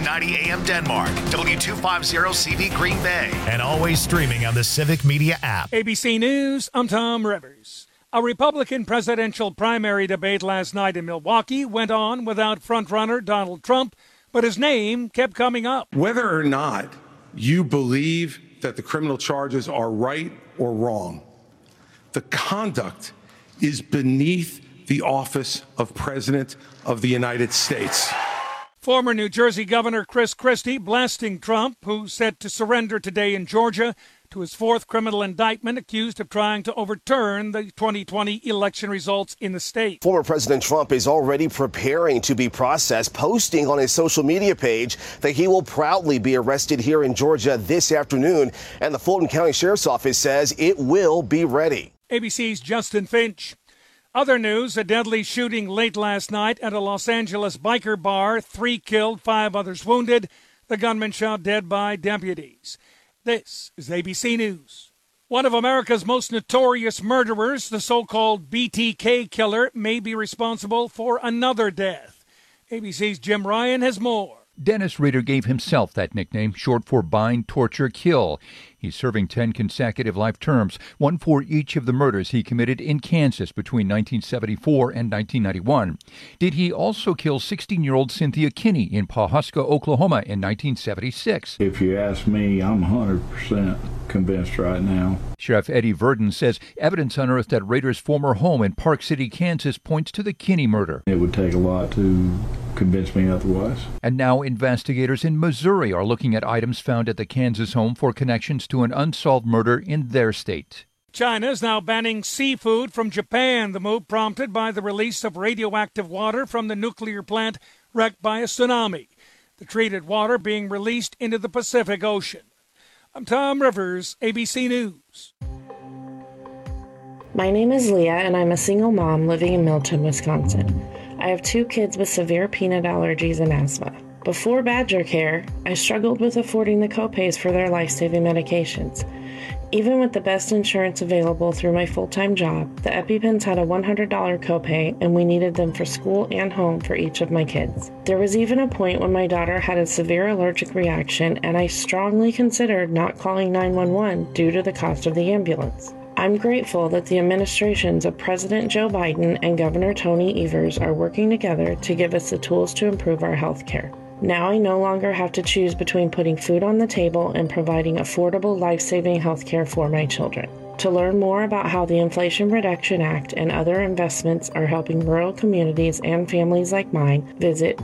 1590 AM Denmark, W250CV Green Bay, and always streaming on the Civic Media app. ABC News, I'm Tom Rivers. A Republican presidential primary debate last night in Milwaukee went on without frontrunner Donald Trump, but his name kept coming up. Whether or not you believe that the criminal charges are right or wrong, the conduct is beneath the office of President of the United States. Former New Jersey Governor Chris Christie blasting Trump, who's set to surrender today in Georgia to his fourth criminal indictment, accused of trying to overturn the 2020 election results in the state. Former President Trump is already preparing to be processed, posting on his social media page that he will proudly be arrested here in Georgia this afternoon, and the Fulton County Sheriff's Office says it will be ready. ABC's Justin Finch. Other news, a deadly shooting late last night at a Los Angeles biker bar. 3 killed, 5 others wounded. The gunman shot dead by deputies. This is ABC News. One of America's most notorious murderers, the so-called BTK killer, may be responsible for another death. ABC's Jim Ryan has more. Dennis Rader gave himself that nickname, short for bind, torture, kill. He's serving 10 consecutive life terms, one for each of the murders he committed in Kansas between 1974 and 1991. Did he also kill 16-year-old Cynthia Kinney in Pawhuska, Oklahoma in 1976? If you ask me, I'm 100% convinced right now. Sheriff Eddie Verdon says evidence unearthed at Rader's former home in Park City, Kansas points to the Kinney murder. It would take a lot to convince me otherwise. And now investigators in Missouri are looking at items found at the Kansas home for connections to an unsolved murder in their state. China is now banning seafood from Japan, the move prompted by the release of radioactive water from the nuclear plant wrecked by a tsunami. The treated water being released into the Pacific Ocean. I'm Tom Rivers, ABC News. My name is Leah, and I'm a single mom living in Milton, Wisconsin. I have 2 kids with severe peanut allergies and asthma. Before Badger Care, I struggled with affording the copays for their life-saving medications. Even with the best insurance available through my full-time job, the EpiPens had a $100 copay, and we needed them for school and home for each of my kids. There was even a point when my daughter had a severe allergic reaction, and I strongly considered not calling 911 due to the cost of the ambulance. I'm grateful that the administrations of President Joe Biden and Governor Tony Evers are working together to give us the tools to improve our health care. Now I no longer have to choose between putting food on the table and providing affordable, life-saving health care for my children. To learn more about how the Inflation Reduction Act and other investments are helping rural communities and families like mine, visit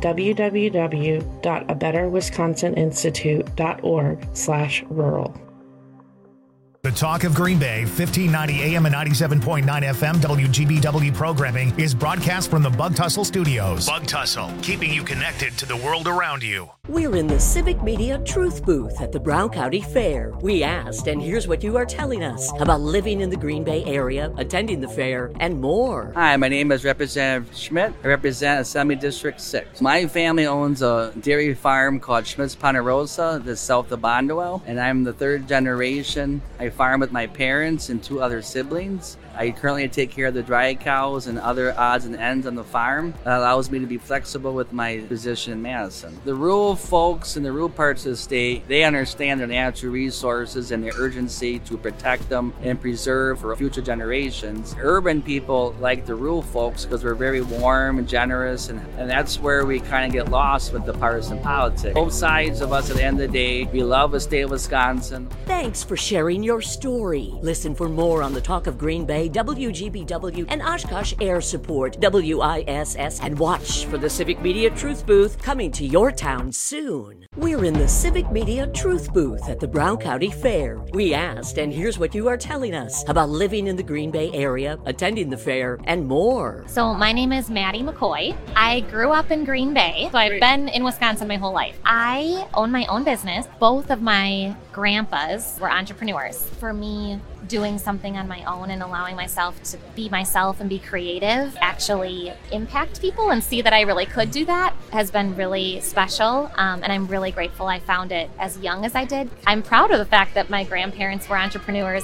www.abetterwisconsininstitute.org/rural. The Talk of Green Bay, 1590 AM and 97.9 FM WGBW programming is broadcast from the Bug Tussle Studios. Bug Tussle, keeping you connected to the world around you. We're in the Civic Media Truth Booth at the Brown County Fair. We asked, and here's what you are telling us about living in the Green Bay area, attending the fair, and more. Hi, my name is Representative Schmidt. I represent Assembly District 6. My family owns a dairy farm called Schmidt's Ponderosa, that's south of Bondwell, and I'm the 3rd generation. I farm with my parents and 2 other siblings. I currently take care of the dry cows and other odds and ends on the farm. That allows me to be flexible with my position in Madison. The rural folks in the rural parts of the state, they understand their natural resources and the urgency to protect them and preserve for future generations. Urban people like the rural folks because we're very warm and generous, and that's where we kind of get lost with the partisan politics. Both sides of us at the end of the day, we love the state of Wisconsin. Thanks for sharing your story. Listen for more on the Talk of Green Bay, WGBW, and Oshkosh Air Support, WISS, and watch for the Civic Media Truth Booth coming to your town soon. We're in the Civic Media Truth Booth at the Brown County Fair. We asked, and here's what you are telling us about living in the Green Bay area, attending the fair, and more. So my name is Maddie McCoy. I grew up in Green Bay, so I've been in Wisconsin my whole life. I own my own business. Both of my grandpas were entrepreneurs. For me, doing something on my own and allowing myself to be myself and be creative, actually impact people and see that I really could do that has been really special. And I'm really grateful I found it as young as I did. I'm proud of the fact that my grandparents were entrepreneurs and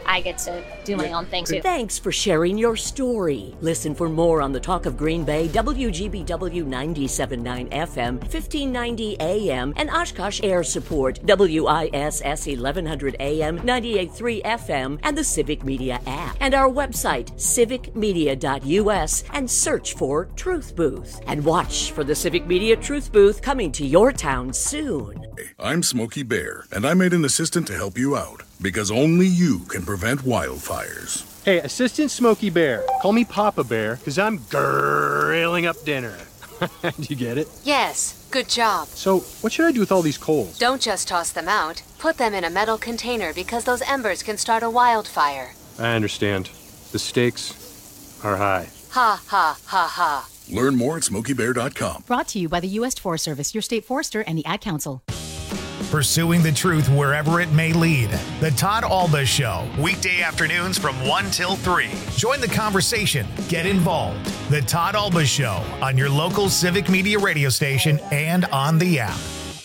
I get to do my own thing too. Thanks for sharing your story. Listen for more on the Talk of Green Bay, WGBW 97.9 FM, 1590 AM, and Oshkosh Air Support, WISS 1100 AM, 98.3 FM, and the Civic Media app. And our website, civicmedia.us, and search for Truth Booth. And watch for the Civic Media Truth Booth coming to your town soon. I'm Smokey Bear, and I made an assistant to help you out, because only you can prevent wildfires. Hey, Assistant Smokey Bear, call me Papa Bear, because I'm grilling up dinner. Do you get it? Yes, good job. So, what should I do with all these coals? Don't just toss them out. Put them in a metal container because those embers can start a wildfire. I understand. The stakes are high. Ha, ha, ha, ha. Learn more at SmokeyBear.com. Brought to you by the U.S. Forest Service, your state forester, and the Ad Council. Pursuing the truth wherever it may lead. The Todd Alba Show, weekday afternoons from 1 till 3. Join the conversation. Get involved. The Todd Alba Show on your local Civic Media radio station and on the app.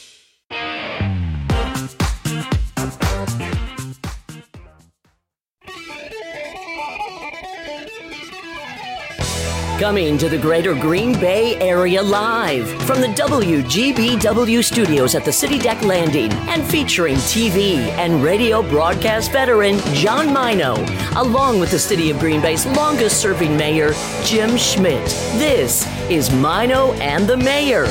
Coming to the greater Green Bay area live from the WGBW studios at the City Deck Landing and featuring TV and radio broadcast veteran John Mino, along with the City of Green Bay's longest serving mayor, Jim Schmidt. This is Mino and the Mayor.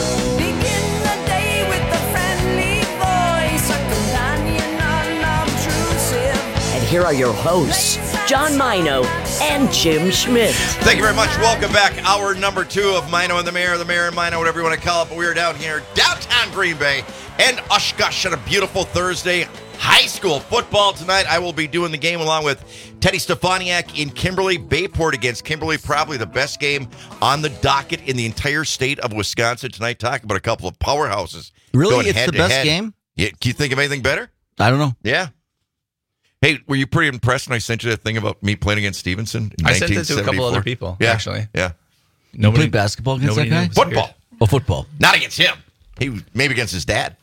And here are your hosts, John Mino and Jim Schmidt. Thank you very much. Welcome back. Hour number 2 of Mino and the Mayor and Mino, whatever you want to call it. But we are down here, downtown Green Bay, and Oshkosh on a beautiful Thursday. High school football tonight. I will be doing the game along with Teddy Stefaniak in Kimberly. Bayport against Kimberly, probably the best game on the docket in the entire state of Wisconsin tonight. Talking about a couple of powerhouses. Really? It's the best game? Yeah. Can you think of anything better? I don't know. Yeah. Hey, were you pretty impressed when I sent you that thing about me playing against Stevenson in I sent it to a couple other people, actually. Yeah. Nobody played basketball against that guy? Football. Oh, football. Not against him. Maybe against his dad.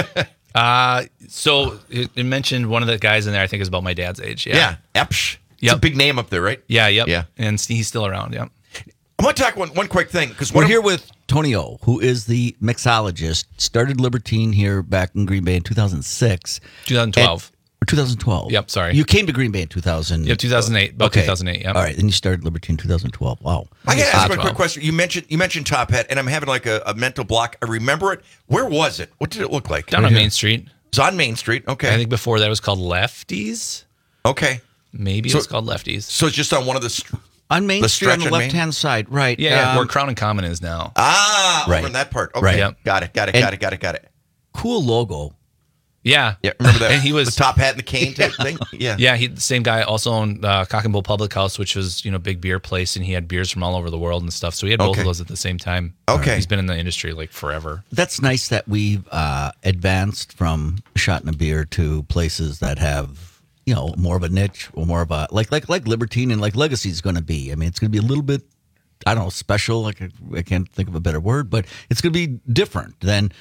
So it mentioned one of the guys in there, I think, is about my dad's age. Yeah. Epsch. It's a big name up there, right? Yeah, yep. Yeah. And he's still around, yeah. I want to talk one quick thing. Because we're here with Tony O, who is the mixologist, started Libertine here back in Green Bay in 2006. 2012. Or 2012. Yep, sorry. You came to Green Bay in 2000. Yeah, 2008. About 2008, yeah. All right, then you started Libertine in 2012. Wow. I got to ask you a quick question. You mentioned Top Hat, and I'm having like a mental block. I remember it. Where was it? What did it look like? Down on Main Street. It's on Main Street. Okay. I think before that it was called Lefties. Okay. Maybe it was called Lefties. So it's just on one of the... On Main Street on the left-hand side, right. Yeah, where Crown and Common is now. Right. Over in that part. Okay. Right. Yep. Got it. Cool logo. Yeah. Yeah, remember that? And he was the top hat and the cane type thing? Yeah. Yeah, the same guy also owned Cock and Bull Public House, which was, big beer place, and he had beers from all over the world and stuff. So he had both of those at the same time. Okay. He's been in the industry like forever. That's nice that we've advanced from shot and a beer to places that have, more of a niche or more of a, like Libertine and like Legacy is going to be. I mean, it's going to be a little bit, I don't know, special. Like I can't think of a better word, but it's going to be different than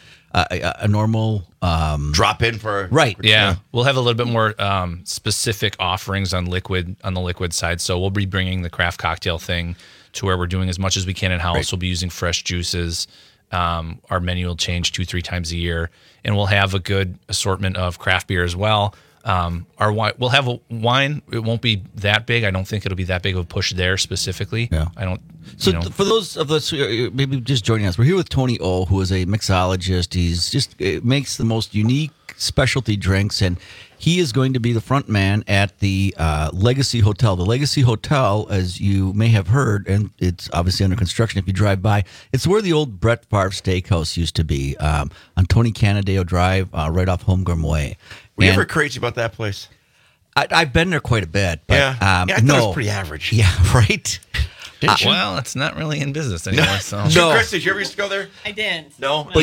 a normal drop in for right. Yeah, we'll have a little bit more specific offerings on the liquid side. So we'll be bringing the craft cocktail thing to where we're doing as much as we can in house. Right. We'll be using fresh juices. Our menu will change 2-3 times a year, and we'll have a good assortment of craft beer as well. Our wine, we'll have a wine. It won't be that big. I don't think it'll be that big of a push there specifically. Yeah. I don't. So for those of us who maybe just joining us, we're here with Tony O, who is a mixologist. He makes the most unique specialty drinks, and he is going to be the front man at the Legacy Hotel. The Legacy Hotel, as you may have heard, and it's obviously under construction if you drive by, it's where the old Brett Favre Steakhouse used to be on Tony Canadeo Drive, right off Holmgren Way. Were you ever crazy about that place? I've been there quite a bit. But, I thought it was pretty average. Yeah, right. Well, it's not really in business anymore. So. No. Chris, did you ever used to go there? I did. No? But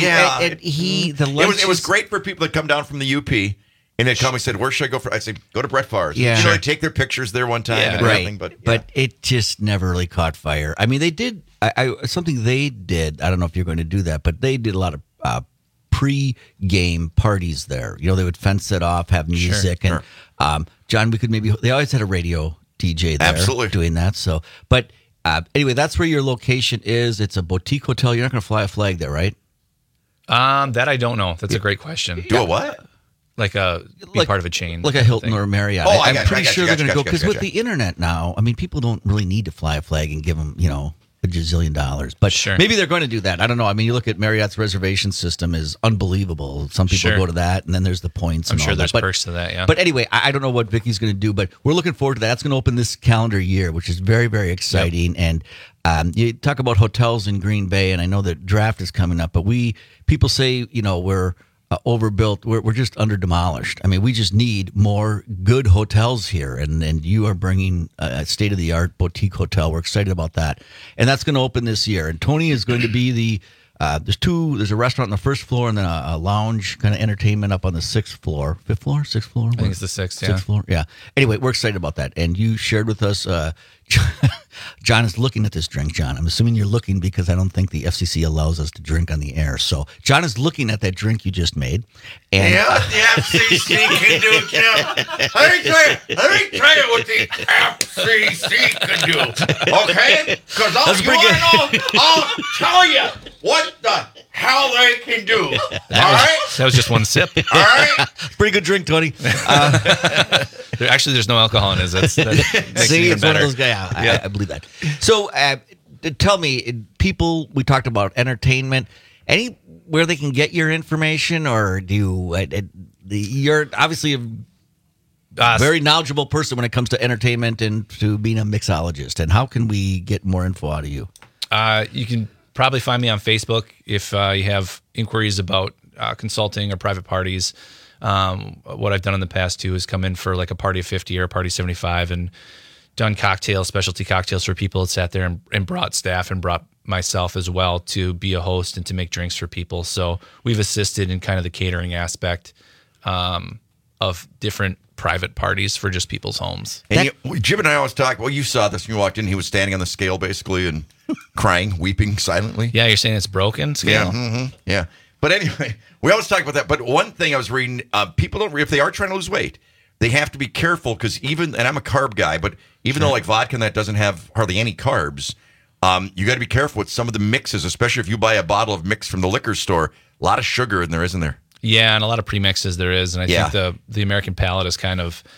it was great for people that come down from the UP, and they'd come and said, where should I go for? I said, go to Brett Favre's. Yeah. They take their pictures there one time and everything. But it just never really caught fire. I mean, they did, something they did, I don't know if you're going to do that, but they did a lot of pre-game parties there. They would fence it off, have music, and John, we could they always had a radio DJ there. Absolutely. Doing that. So, but anyway, that's where your location is. It's a boutique hotel. You're not going to fly a flag there, right? That I don't know. That's a great question. Do a what? Like part of a chain. Like a Hilton or a Marriott. Oh, I'm pretty sure they're going to go, because with the internet now, I mean, people don't really need to fly a flag and give them, a gazillion dollars. But maybe they're going to do that. I don't know. I mean, you look at Marriott's reservation system is unbelievable. Some people go to that, and then there's the points. I'm and sure all there's that. perks to that, yeah. But anyway, I don't know what Vicky's going to do, but we're looking forward to that. It's going to open this calendar year, which is very, very exciting. Yep. And you talk about hotels in Green Bay, and I know that draft is coming up, but people say, we're overbuilt. We're just under demolished. I mean, we just need more good hotels here, and you are bringing a state of the art boutique hotel. We're excited about that, and that's going to open this year. And Tony is going to be there's a restaurant on the first floor, and then a lounge kind of entertainment up on the sixth floor. I think it's the sixth. Sixth floor. Yeah. Anyway, we're excited about that, and you shared with us. John is looking at this drink, John. I'm assuming you're looking because I don't think the FCC allows us to drink on the air. So John is looking at that drink you just made. And yeah, the FCC can do, Jim. Let me tell you what the FCC can do, okay? Because I'll tell you what the hell they can do. All right? That was just one sip. All right? Pretty good drink, Tony. There's no alcohol in it. That makes See, it even it's better. one of those guys. Yeah, I believe that. So, tell me, people. We talked about entertainment. Where they can get your information, or do you? You're obviously a very knowledgeable person when it comes to entertainment and to being a mixologist. And how can we get more info out of you? You can probably find me on Facebook if you have inquiries about consulting or private parties. What I've done in the past too is come in for like a party of 50 or a party of 75 and done specialty cocktails for people that sat there and brought staff and brought myself as well to be a host and to make drinks for people. So we've assisted in kind of the catering aspect of different private parties for just people's homes. And Jim and I always talk, well, you saw this when you walked in. He was standing on the scale basically and crying, weeping silently. Yeah, you're saying it's broken scale? Yeah, yeah. But anyway, we always talk about that. But one thing I was reading, people if they are trying to lose weight, they have to be careful because and I'm a carb guy, but even though like vodka and that doesn't have hardly any carbs, you got to be careful with some of the mixes, especially if you buy a bottle of mix from the liquor store. A lot of sugar in there, isn't there? Yeah, and a lot of premixes there is. And I think the American palate is kind of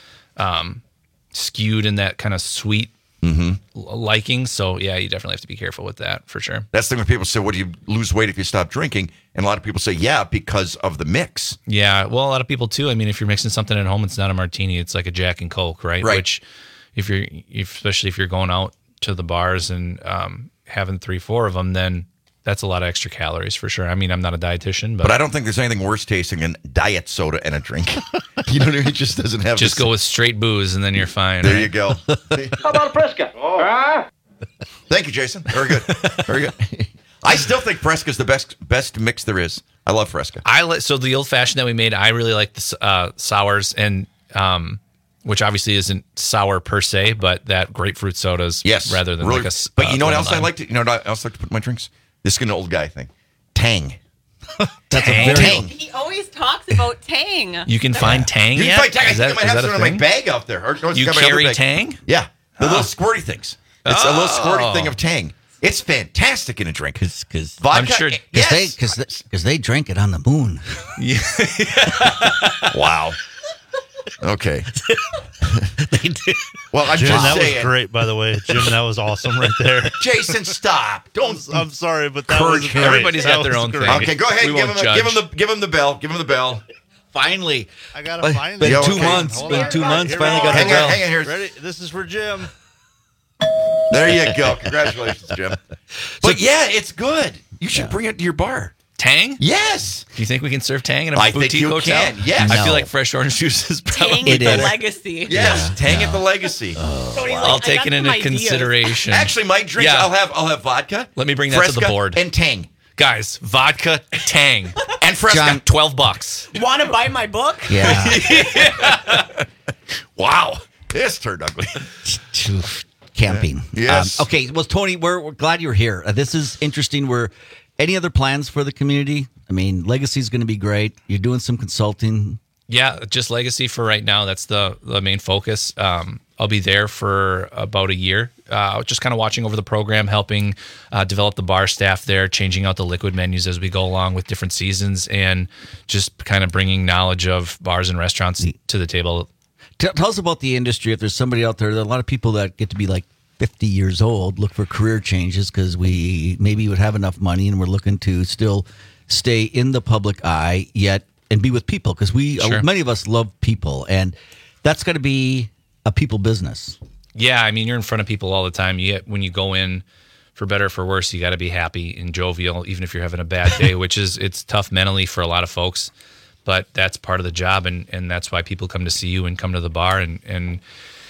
skewed in that kind of sweet liking. So, yeah, you definitely have to be careful with that for sure. That's the thing when people say, well, do you lose weight if you stop drinking? And a lot of people say, yeah, because of the mix. Yeah, well, a lot of people too. I mean, if you're mixing something at home, it's not a martini. It's like a Jack and Coke, right? Which, especially if you're going out to the bars and having 3-4 of them, then that's a lot of extra calories for sure. I mean, I'm not a dietitian, but I don't think there's anything worse tasting than diet soda and a drink. You know what I mean? It just doesn't have. Just go with straight booze, and then you're fine. There you go. How about a Fresca? Thank you, Jason. Very good. Very good. I still think Fresca is the best mix there is. I love Fresca. So the old fashioned that we made, I really like the sours, and which obviously isn't sour per se, but that grapefruit sodas, rather than really, like a. But you know what else I like to? You know what I also like to put in my drinks? This is an old guy thing. Tang. That's a very Tang. He always talks about Tang. You can find Tang. You can yet? find Tang. I think I might have some in my thing? bag out there. Or, no, You carry Tang? Yeah, the little squirty things. It's a little squirty thing of Tang. It's fantastic in a drink. Because vodka. I'm sure because they drank it on the moon. Wow. Okay. They did. Well, I'm Jim, just that saying. was great, by the way. Jim, that was awesome right there. Jason, stop! Don't. I'm sorry, but that was great. Everybody's got their own thing. Okay, go ahead. We Give won't him judge. give him the bell. Give him the bell. Finally, I gotta find been it. 2 months. Hold Been on. 2 months. Here Finally we got go. the bell. Hang on here. Ready? This is for Jim. There you go. Congratulations, Jim. But yeah, it's good. You should bring it to your bar. Tang? Yes. Do you think we can serve Tang in a I boutique think you hotel? can, yes. I No. feel like fresh orange juice is probably Tang with the better. legacy. Yes, Tang at the Legacy. Tony's like, I'll I take got it some into ideas. consideration. Actually, my drinks, Yeah. I'll have vodka. Let me bring that to the Fresca, board. and Tang. Guys, vodka, Tang, And Fresca. John- $12. Want to buy my book? Yeah. Wow. This turned ugly. Camping. Yes. Okay. Well, Tony, we're glad you're here. This is interesting. Any other plans for the community? I mean, Legacy is going to be great. You're doing some consulting. Yeah, just legacy for right now. That's the main focus. I'll be there for about a year, just kind of watching over the program, helping develop the bar staff there, changing out the liquid menus as we go along with different seasons, and just kind of bringing knowledge of bars and restaurants to the table. Tell us about the industry. If there's somebody out there a lot of people that get to be like 50 years old look for career changes because we maybe would have enough money and we're looking to still stay in the public eye yet and be with people because many of us love people, and that's got to be a people business. Yeah, I mean, you're in front of people all the time. When you go in, for better or for worse, you got to be happy and jovial, even if you're having a bad day, it's tough mentally for a lot of folks, but that's part of the job, and that's why people come to see you and come to the bar. And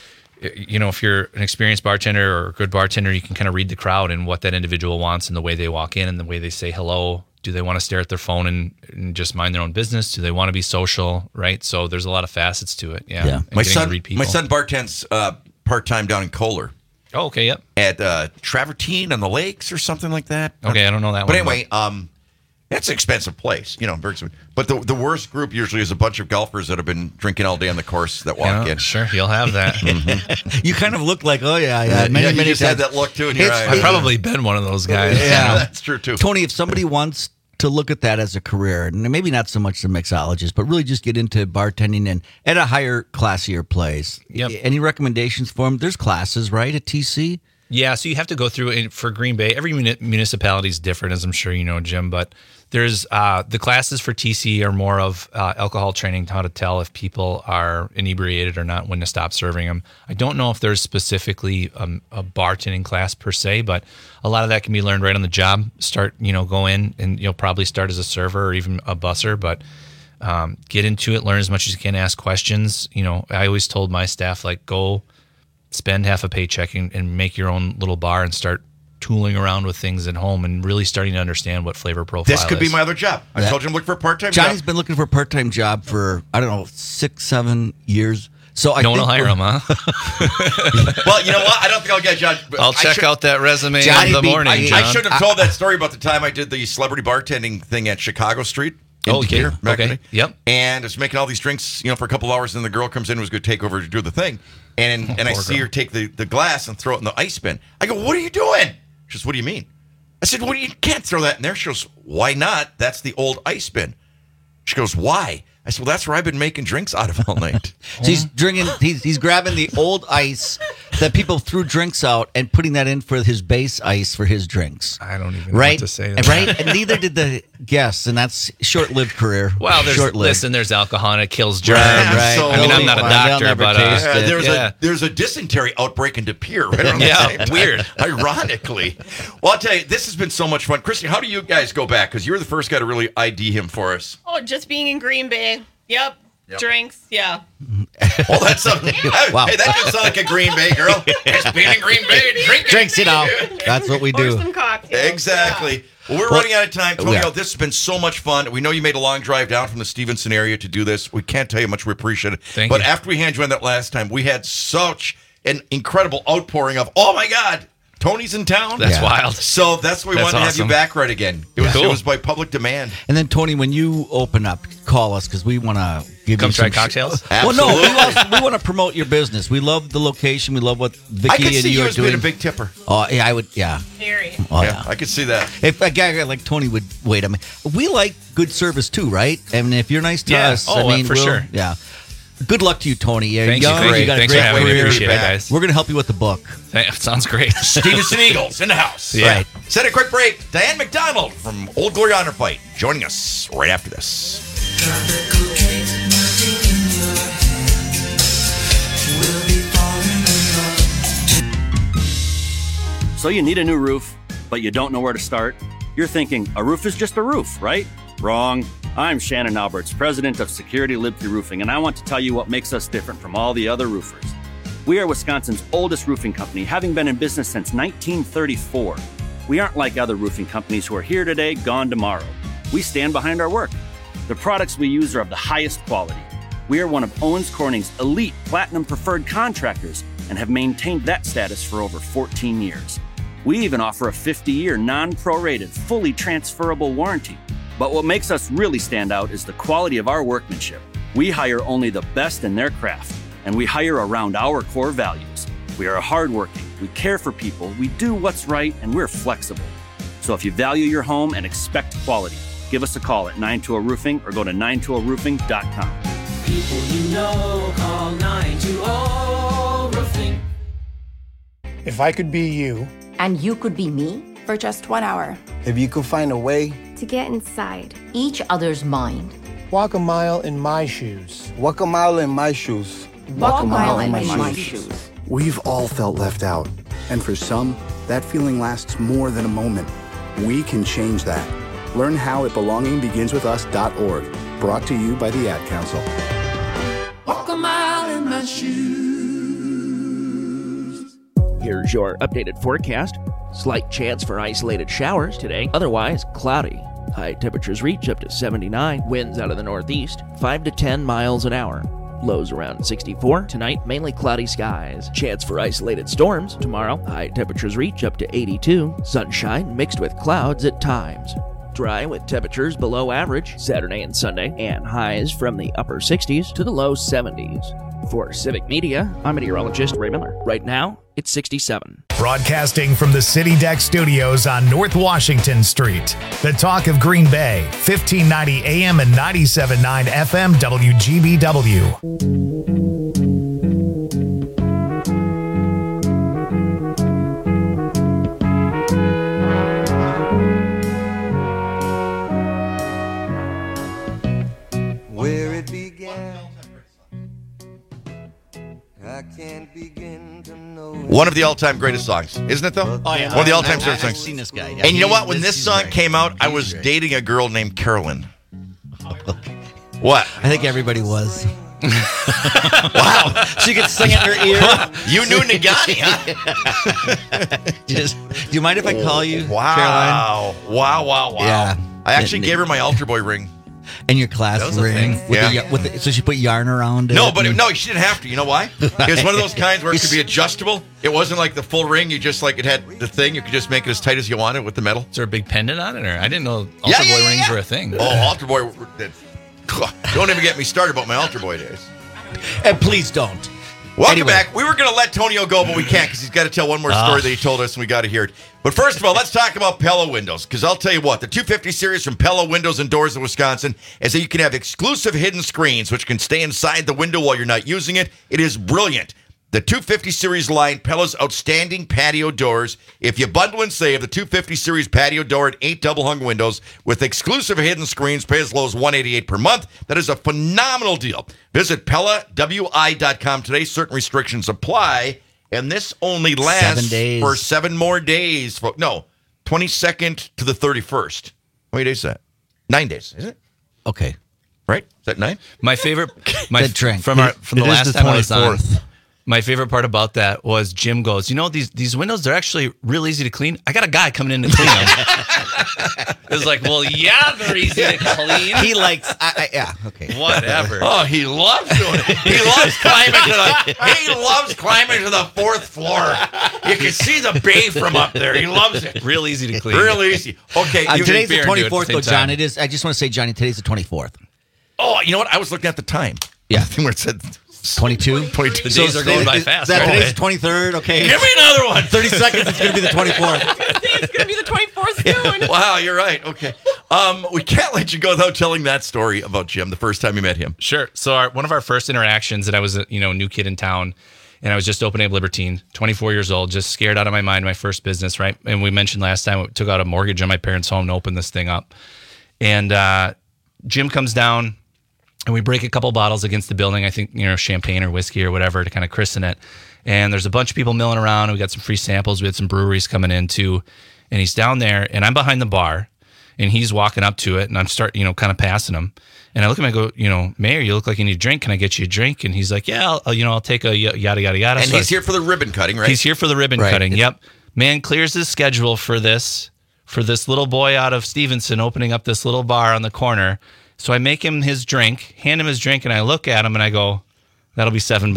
you know, if you're an experienced bartender or a good bartender, you can kind of read the crowd and what that individual wants and the way they walk in and the way they say hello. Do they want to stare at their phone and just mind their own business? Do they want to be social? Right. So there's a lot of facets to it. Yeah. My son bartends part-time down in Kohler. Oh, okay. Yep. At Travertine on the Lakes or something like that. Okay. I don't know that but one. But anyway, that's an expensive place, you know. Very expensive. But the worst group usually is a bunch of golfers that have been drinking all day on the course that walk in. Sure, you'll have that. You kind of look like, many you just had that look too in your eyes. I've probably been one of those guys. Yeah, that's true too. Tony, if somebody wants to look at that as a career, and maybe not so much the mixologist, but really just get into bartending and at a higher, classier place. Yep. Any recommendations for them? There's classes, right, at TC? Yeah, so you have to go through for Green Bay. Every municipality is different, as I'm sure you know, Jim. But there's the classes for TC are more of alcohol training, how to tell if people are inebriated or not, when to stop serving them. I don't know if there's specifically a bartending class per se, but a lot of that can be learned right on the job. Go in and you'll probably start as a server or even a busser, but get into it, learn as much as you can, ask questions. You know, I always told my staff, like, go spend half a paycheck and make your own little bar and start tooling around with things at home and really starting to understand what flavor profile is. This could be my other job. I told you I'm looking for a part-time job. Johnny's been looking for a part-time job for, 6-7 years. So no one will hire him, huh? Well, you know what? I don't think I'll get a job. I'll check out that resume in the morning, John. I should have told that story about the time I did the celebrity bartending thing at Chicago Street. Okay. Yep. And I was making all these drinks, for a couple hours, and the girl comes in and was going to take over to do the thing. And I see her take the glass and throw it in the ice bin. I go, "What are you doing?" She goes, "What do you mean?" I said, "Well, you can't throw that in there." She goes, "Why not? That's the old ice bin." She goes, "Why?" I said, "Well, that's where I've been making drinks out of all night." So he's drinking. He's grabbing the old ice that people threw drinks out and putting that in for his base ice for his drinks. I don't even know what to say. Right, and neither did the guests, and that's short-lived career. Well, there's alcohol and it kills germs. Right. I mean, I'm not a doctor, but there's a dysentery outbreak in De Pere. Right around the same time, weird. Ironically, well, I'll tell you, this has been so much fun. Christy, how do you guys go back? Because you were the first guy to really ID him for us. Oh, just being in Green Bay. Yep. Drinks, yeah. Well, that's something. Wow. Hey, that doesn't sound like a Green Bay girl. Just being in Green Bay, drinks, That's what we do. Or some cocktails. Exactly. Yeah. Well, we're running out of time. Tonio, this has been so much fun. We know you made a long drive down from the Stevenson area to do this. We can't tell you how much we appreciate it. Thank you. But after we had you on that last time, we had such an incredible outpouring of, "Oh, my God, Tony's in town." That's wild. So that's why we wanted to have you back right again. It was by public demand. And then, Tony, when you open up, call us because we want to give you try cocktails. Absolutely. Well, no, we want to promote your business. We love the location. We love what Vicky I could and see you you are as doing. being a big tipper. Oh, yeah, I would. Yeah. Very. Oh, yeah, I could see that. If a guy like Tony would wait, we like good service too, right? I mean, if you're nice to us, for sure. Yeah. Good luck to you, Tony. You're Thank young. you. You got Thanks a great for having me. career. Appreciate it, guys. We're going to help you with the book. Sounds great. Stevenson Eagles in the house. Yeah. Right. Set a quick break. Diane McDonald from Old Glory Honor Fight joining us right after this. So you need a new roof, but you don't know where to start? You're thinking, a roof is just a roof, right? Wrong. I'm Shannon Alberts, president of Security Liebke Roofing, and I want to tell you what makes us different from all the other roofers. We are Wisconsin's oldest roofing company, having been in business since 1934. We aren't like other roofing companies who are here today, gone tomorrow. We stand behind our work. The products we use are of the highest quality. We are one of Owens Corning's elite platinum preferred contractors and have maintained that status for over 14 years. We even offer a 50-year non-prorated, fully transferable warranty. But what makes us really stand out is the quality of our workmanship. We hire only the best in their craft, and we hire around our core values. We are hardworking, we care for people, we do what's right, and we're flexible. So if you value your home and expect quality, give us a call at 920 Roofing or go to 920roofing.com. People you know, call 920 Roofing. If I could be you. And you could be me for just 1 hour. If you could find a way to get inside each other's mind. Walk a mile in my shoes. Walk a mile in my shoes. Walk a mile in my shoes. We've all felt left out. And for some, that feeling lasts more than a moment. We can change that. Learn how at belongingbeginswithus.org. Brought to you by the Ad Council. Walk a mile in my shoes. Here's your updated forecast. Slight chance for isolated showers today. Otherwise, cloudy. High temperatures reach up to 79. Winds out of the northeast, 5 to 10 miles an hour. Lows around 64. Tonight, mainly cloudy skies. Chance for isolated storms. Tomorrow, high temperatures reach up to 82. Sunshine mixed with clouds at times. Dry with temperatures below average Saturday and Sunday, and highs from the upper 60s to the low 70s. For Civic Media, I'm meteorologist Ray Miller. Right now, it's 67. Broadcasting from the City Deck Studios on North Washington Street. The Talk of Green Bay, 1590 AM and 97.9 FM WGBW. Where it began, I can't begin to know. One of the all-time greatest songs, isn't it, though? Oh, yeah. One of the all-time songs. I've seen this guy. Yeah, and you know what? When this song came out, I was dating a girl named Carolyn. What? I think everybody was. Wow. She could sing in her ear. You knew Nagani, huh? Do you mind if I call you Caroline? Wow. Yeah. I actually gave her my altar boy ring. And your class ring. So she put yarn around it? No, no, she didn't have to. You know why? It was one of those kinds where it could be adjustable. It wasn't like the full ring. You just it had the thing. You could just make it as tight as you wanted with the metal. Is there a big pendant on it? Or I didn't know altar boy rings were a thing. Oh, altar boy. Don't even get me started about my altar boy days. And please don't. Welcome back. We were going to let Tonio go, but we can't because he's got to tell one more story that he told us, and we got to hear it. But first of all, let's talk about Pella Windows, because I'll tell you what, the 250 series from Pella Windows and Doors of Wisconsin is that you can have exclusive hidden screens, which can stay inside the window while you're not using it. It is brilliant. The 250 series line, Pella's outstanding patio doors. If you bundle and save the 250 series patio door and 8 double-hung windows with exclusive hidden screens, pay as low as $188 per month. That is a phenomenal deal. Visit PellaWI.com today. Certain restrictions apply, and this only lasts 7 days. For 7 more days. No, 22nd to the 31st. How many days is that? 9 days, is it? Okay. Right? Is that 9? My favorite, from the It last is the time I was on. 24th. My favorite part about that was Jim goes, these windows, they're actually real easy to clean. I got a guy coming in to clean them. It was like, well, yeah, they're easy to clean. He likes, okay. Whatever. Oh, he loves doing it. He loves climbing to the 4th floor. You can see the bay from up there. He loves it. Real easy to clean. Real easy. Okay. Today's the 24th, though, John. It is. I just want to say, Johnny, today's the 24th. Oh, you know what? I was looking at the time. Yeah. Where it said 22? The days are going by fast. Today's the 23rd, okay. Give me another one. 30 seconds, it's going to be the 24th. It's going to be the 24th soon. Wow, you're right. Okay. We can't let you go without telling that story about Jim, the first time you met him. Sure. So one of our first interactions, and I was a new kid in town, and I was just opening up Libertine, 24 years old, just scared out of my mind, my first business, right? And we mentioned last time, we took out a mortgage on my parents' home to open this thing up. And Jim comes down, and we break a couple bottles against the building, I think, champagne or whiskey or whatever to kind of christen it. And there's a bunch of people milling around, and we got some free samples. We had some breweries coming in too. And he's down there, and I'm behind the bar, and he's walking up to it, and I'm kind of passing him. And I look at him and go, Mayor, you look like you need a drink. Can I get you a drink? And he's like, yeah, I'll take a yada, yada, yada. And he's here for the ribbon cutting, right? He's here for the ribbon cutting, yep. Man clears his schedule for this little boy out of Stevenson opening up this little bar on the corner. So I make him his drink, hand him his drink, and I look at him and I go, that'll be $7.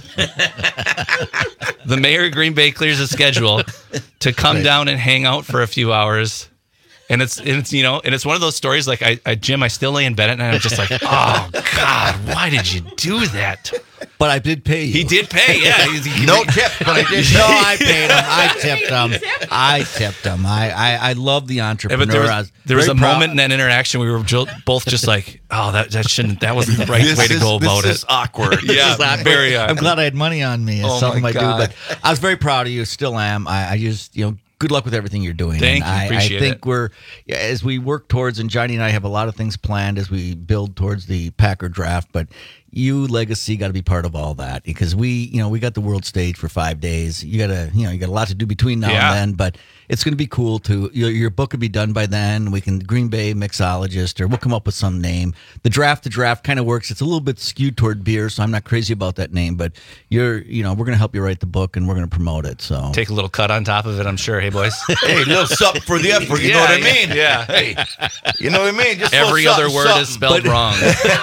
The mayor of Green Bay clears his schedule to come down and hang out for a few hours And it's one of those stories like Jim, I still lay in bed at night and I'm just like, oh God, why did you do that? But I did pay you. He did pay, yeah. No tip, but I did. No, I paid him. I tipped him. I love the entrepreneur. Yeah, but there was a moment in that interaction we were both just like, oh, that wasn't the right way to go about it. This is awkward. Yeah, very awkward. I'm glad I had money on me. It's something I do. But I was very proud of you. Still am. I just, good luck with everything you're doing. Thank you. Appreciate it. I think as we work towards, and Johnny and I have a lot of things planned as we build towards the Packer draft, but you, Legacy, got to be part of all that because we got the world stage for 5 days. You got a lot to do between now and then, but it's going to be cool to, your book will be done by then. We can Green Bay mixologist, or we'll come up with some name. The draft kind of works. It's a little bit skewed toward beer, so I'm not crazy about that name, but we're going to help you write the book and we're going to promote it. So take a little cut on top of it, I'm sure. Hey, boys. Hey, a little something for the effort. You know what I mean? Yeah. Hey, you know what I mean? Just every other word is spelled wrong.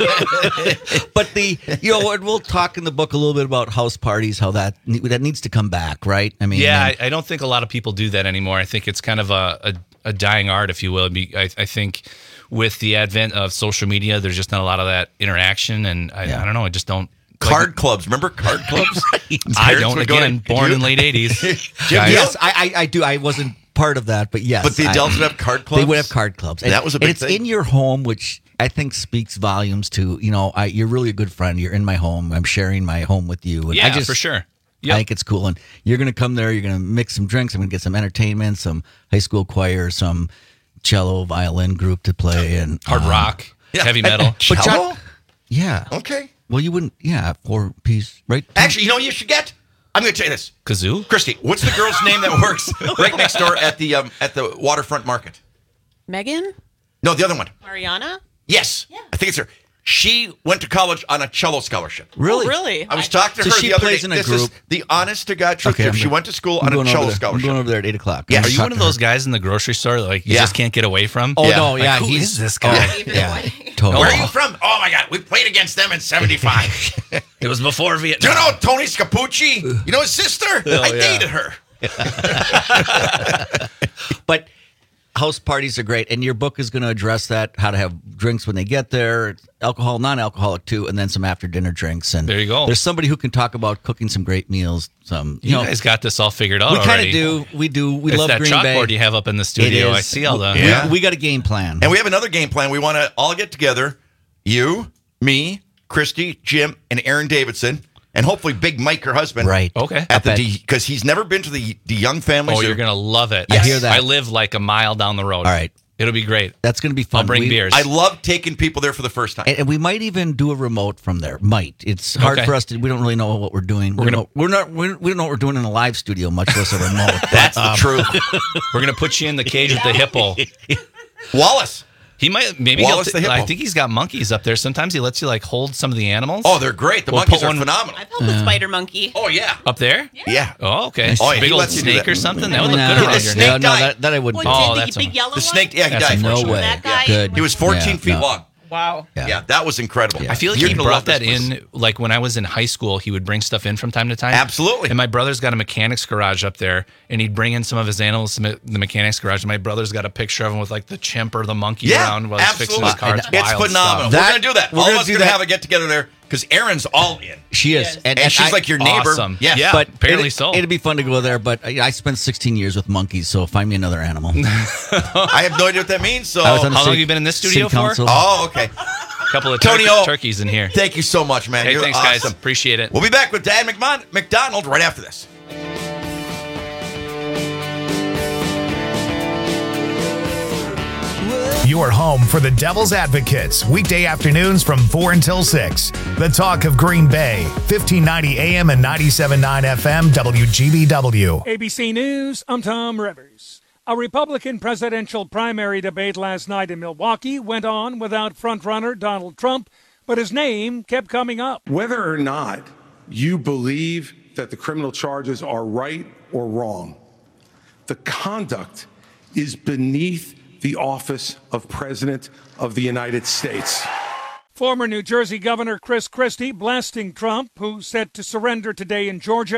But we'll talk in the book a little bit about house parties, how that needs to come back, right? I mean, I don't think a lot of people do that anymore. I think it's kind of a dying art, if you will. I think with the advent of social media, there's just not a lot of that interaction, and I don't know. I just don't. Card clubs. Remember card clubs? Right. I don't. Again, born in late 80s. Yes, I do. I wasn't part of that, but yes. But the adults would have card clubs? They would have card clubs. And that was a big thing. And it's in your home, which I think speaks volumes to, you're really a good friend. You're in my home. I'm sharing my home with you. And for sure. Yep. I think it's cool. And you're going to come there. You're going to mix some drinks. I'm going to get some entertainment, some high school choir, some cello, violin group to play. And hard rock, heavy metal. Cello? Yeah. Okay. Well, you wouldn't, 4-piece, right? Actually, you should get? I'm going to tell you this. Kazoo? Christy, what's the girl's name that works right next door at the waterfront market? Megan? No, the other one. Mariana? Yes. Yeah. I think it's her. She went to college on a cello scholarship. Really? Oh, really? I was talking to her the other day. This is the honest to God truth. She went to school on a cello scholarship. I'm going over there at 8 o'clock. Yeah. Are you one of those guys in the grocery store that you just can't get away from? Oh, no, yeah. Who is this guy? Totally. Where are you from? Oh, my God. We played against them in 75. It was before Do Vietnam. you know Tony Scapucci? You know his sister? I dated her. But house parties are great, and your book is going to address that, how to have drinks when they get there, alcohol, non-alcoholic too, and then some after-dinner drinks. And there you go. There's somebody who can talk about cooking some great meals. You guys got this all figured out we already. We kind of do. We do. We it's love that Green Bay. chalkboard you have up in the studio. I see all the... We got a game plan. And we have another game plan. We want to all get together, you, me, Christy, Jim, and Aaron Davidson, and hopefully Big Mike, her husband. Right. Okay. Because he's never been to the Young Families. Oh, you're going to love it. Yes. I hear that. I live like a mile down the road. All right. It'll be great. That's going to be fun. I'll bring beers. I love taking people there for the first time. And we might even do a remote from there. It's hard for us to. We don't really know what we're doing. We don't know what we're doing in a live studio, much less a remote. That's the truth. We're going to put you in the cage with the hippo. Wallace. He might maybe. Wallace the hippo. I think he's got monkeys up there. Sometimes he lets you hold some of the animals. Oh, they're great. The monkeys are phenomenal. I've held a spider monkey. Oh yeah. Up there? Yeah. Oh, okay. Oh, yeah, big old snake or something. That would look good around your snake neck. died. That I wouldn't. Oh, that's big yellow the snake. Yeah, he that's died. No way. That guy. Good. He was 14 feet long. Wow. Yeah, that was incredible. I feel like he brought that in, like when I was in high school, he would bring stuff in from time to time. Absolutely. And my brother's got a mechanics garage up there, and he'd bring in some of his animals to the mechanics garage. And my brother's got a picture of him with the chimp or the monkey around while he's fixing his car. It's phenomenal. We're going to do that. All of us are going to have a get together there because Erin's all in. She is. And she's like your neighbor. Awesome. Yes. Yeah, but apparently so. It'd be fun to go there, but I spent 16 years with monkeys, so find me another animal. I have no idea what that means. So how long have you been in this studio for? Oh, okay. Couple of turkeys in here. Thank you so much, man. Hey, You're thanks, awesome. guys. Appreciate it. We'll be back with Dan McDonald right after this. Your home for the Devil's Advocates, weekday afternoons from 4 until 6. The Talk of Green Bay, 1590 AM and 97.9 FM, WGBW. ABC News, I'm Tom Rivers. A Republican presidential primary debate last night in Milwaukee went on without frontrunner Donald Trump, but his name kept coming up. Whether or not you believe that the criminal charges are right or wrong, the conduct is beneath the office of President of the United States. Former New Jersey Governor Chris Christie blasting Trump, who's set to surrender today in Georgia,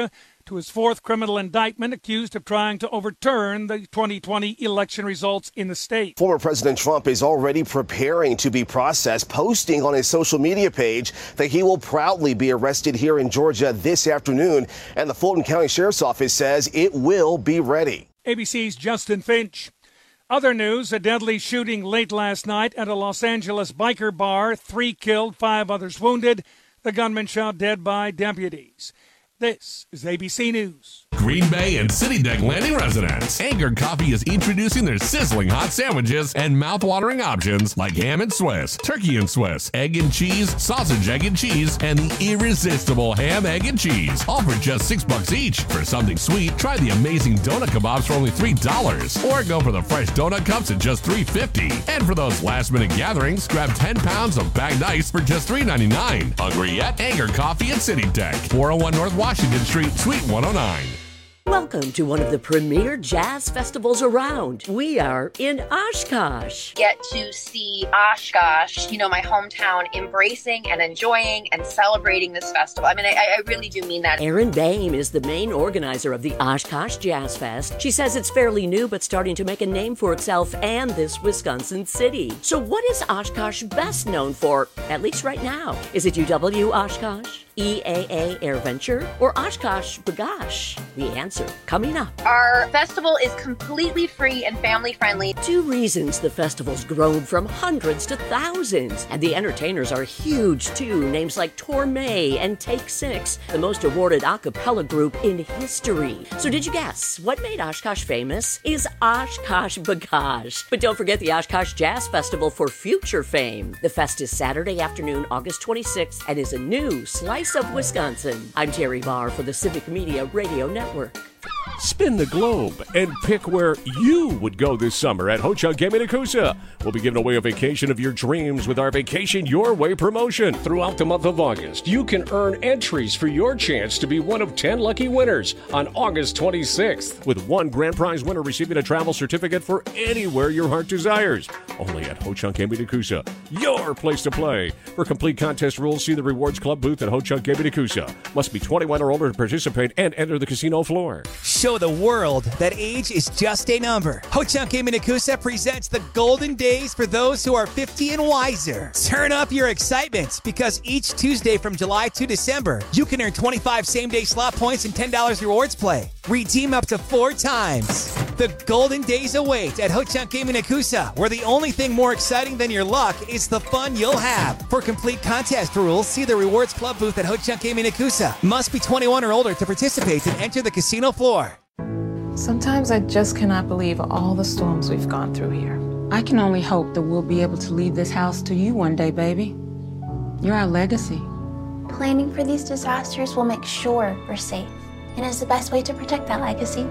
to his fourth criminal indictment, accused of trying to overturn the 2020 election results in the state. Former President Trump is already preparing to be processed, posting on his social media page that he will proudly be arrested here in Georgia this afternoon. And the Fulton County Sheriff's Office says it will be ready. ABC's Justin Finch. Other news, a deadly shooting late last night at a Los Angeles biker bar. 3 killed, 5 others wounded. The gunman shot dead by deputies. This is ABC News. Green Bay and City Deck Landing residents. Anchor Coffee is introducing their sizzling hot sandwiches and mouth-watering options like ham and Swiss, turkey and Swiss, egg and cheese, sausage, egg and cheese, and the irresistible ham, egg, and cheese. All for just $6 each. For something sweet, try the amazing donut kebabs for only $3. Or go for the fresh donut cups at just $3.50. And for those last-minute gatherings, grab 10 pounds of bagged ice for just $3.99. Hungry yet? Anchor Coffee at City Deck, 401 North Washington Street, Suite 109. Welcome to one of the premier jazz festivals around. We are in Oshkosh. Get to see Oshkosh, my hometown, embracing and enjoying and celebrating this festival. I mean, I really do mean that. Erin Boehm is the main organizer of the Oshkosh Jazz Fest. She says it's fairly new, but starting to make a name for itself and this Wisconsin city. So what is Oshkosh best known for, at least right now? Is it UW Oshkosh, EAA AirVenture, or Oshkosh B'gosh? The answer coming up. Our festival is completely free and family friendly. 2 reasons the festival's grown from hundreds to thousands. And the entertainers are huge too. Names like Torme and Take 6, the most awarded a cappella group in history. So did you guess? What made Oshkosh famous is Oshkosh B'gosh. But don't forget the Oshkosh Jazz Festival for future fame. The fest is Saturday afternoon, August 26th, and is a new slice of Wisconsin. I'm Terry Barr for the Civic Media Radio Network. Spin the globe and pick where you would go this summer at Ho-Chunk Gaming Nakusa. We'll be giving away a vacation of your dreams with our Vacation Your Way promotion. Throughout the month of August, you can earn entries for your chance to be one of 10 lucky winners on August 26th, with 1 grand prize winner receiving a travel certificate for anywhere your heart desires. Only at Ho-Chunk Gaming Nakusa, your place to play. For complete contest rules, see the Rewards Club booth at Ho-Chunk Gaming Nakusa. Must be 21 or older to participate and enter the casino floor. Show the world that age is just a number. Ho-Chunk Gaming Nakusa presents the golden days for those who are 50 and wiser. Turn up your excitement because each Tuesday from July to December, you can earn 25 same-day slot points and $10 rewards play. Redeem up to 4 times. The golden days await at Ho-Chunk Gaming Nakusa, where the only thing more exciting than your luck is the fun you'll have. For complete contest rules, see the Rewards Club booth at Ho-Chunk Gaming Nakusa. Must be 21 or older to participate and enter the casino floor. Sometimes I just cannot believe all the storms we've gone through here. I can only hope that we'll be able to leave this house to you one day, baby. You're our legacy. Planning for these disasters will make sure we're safe, and is the best way to protect that legacy.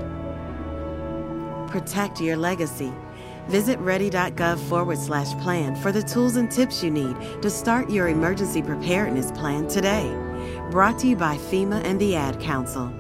Protect your legacy. Visit ready.gov/plan for the tools and tips you need to start your emergency preparedness plan today. Brought to you by FEMA and the Ad Council.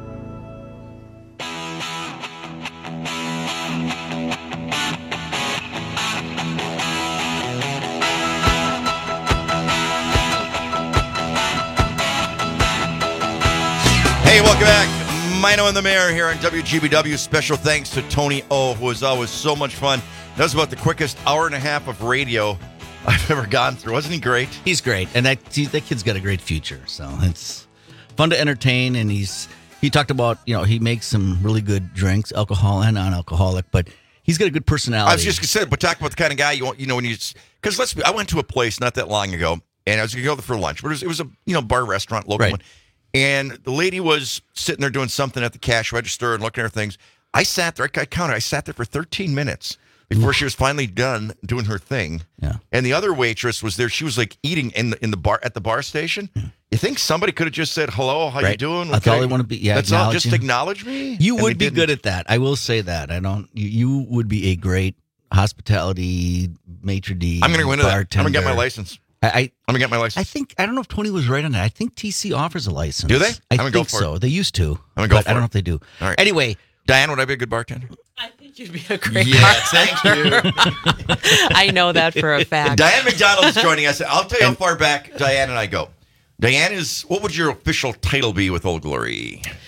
Hey, welcome back. Mino and the Mayor here on WGBW. Special thanks to Tony O, who was always so much fun. That was about the quickest hour and a half of radio I've ever gone through. Wasn't he great? He's great, and that kid's got a great future. So it's fun to entertain, and he talked about, he makes some really good drinks, alcohol and non-alcoholic, but he's got a good personality. I was just going to say, but talk about the kind of guy you want, when you, because I went to a place not that long ago, and I was going to go there for lunch, but it was a bar restaurant, local one. And the lady was sitting there doing something at the cash register and looking at her things. I sat there. I counted. I sat there for 13 minutes before she was finally done doing her thing. Yeah. And the other waitress was there. She was like eating in the bar at the bar station. Yeah. You think somebody could have just said, "Hello, how you doing?" That's all they want to be. Yeah, that's all. Just acknowledge me. You would be good at that. I will say that. You would be a great hospitality maitre d'. I'm going to go into that. I'm going to get my license. I'm gonna get my license. I don't know if Tony was right on that. I think TC offers a license. Do they? I think go for so. They used to. I'm gonna go for I don't know if they do. All right. Anyway, Diane, would I be a good bartender? I think you'd be a great bartender. Thank you. I know that for a fact. Diane McDonald is joining us. I'll tell you how far back Diane and I go. Diane is, what would your official title be with Old Glory?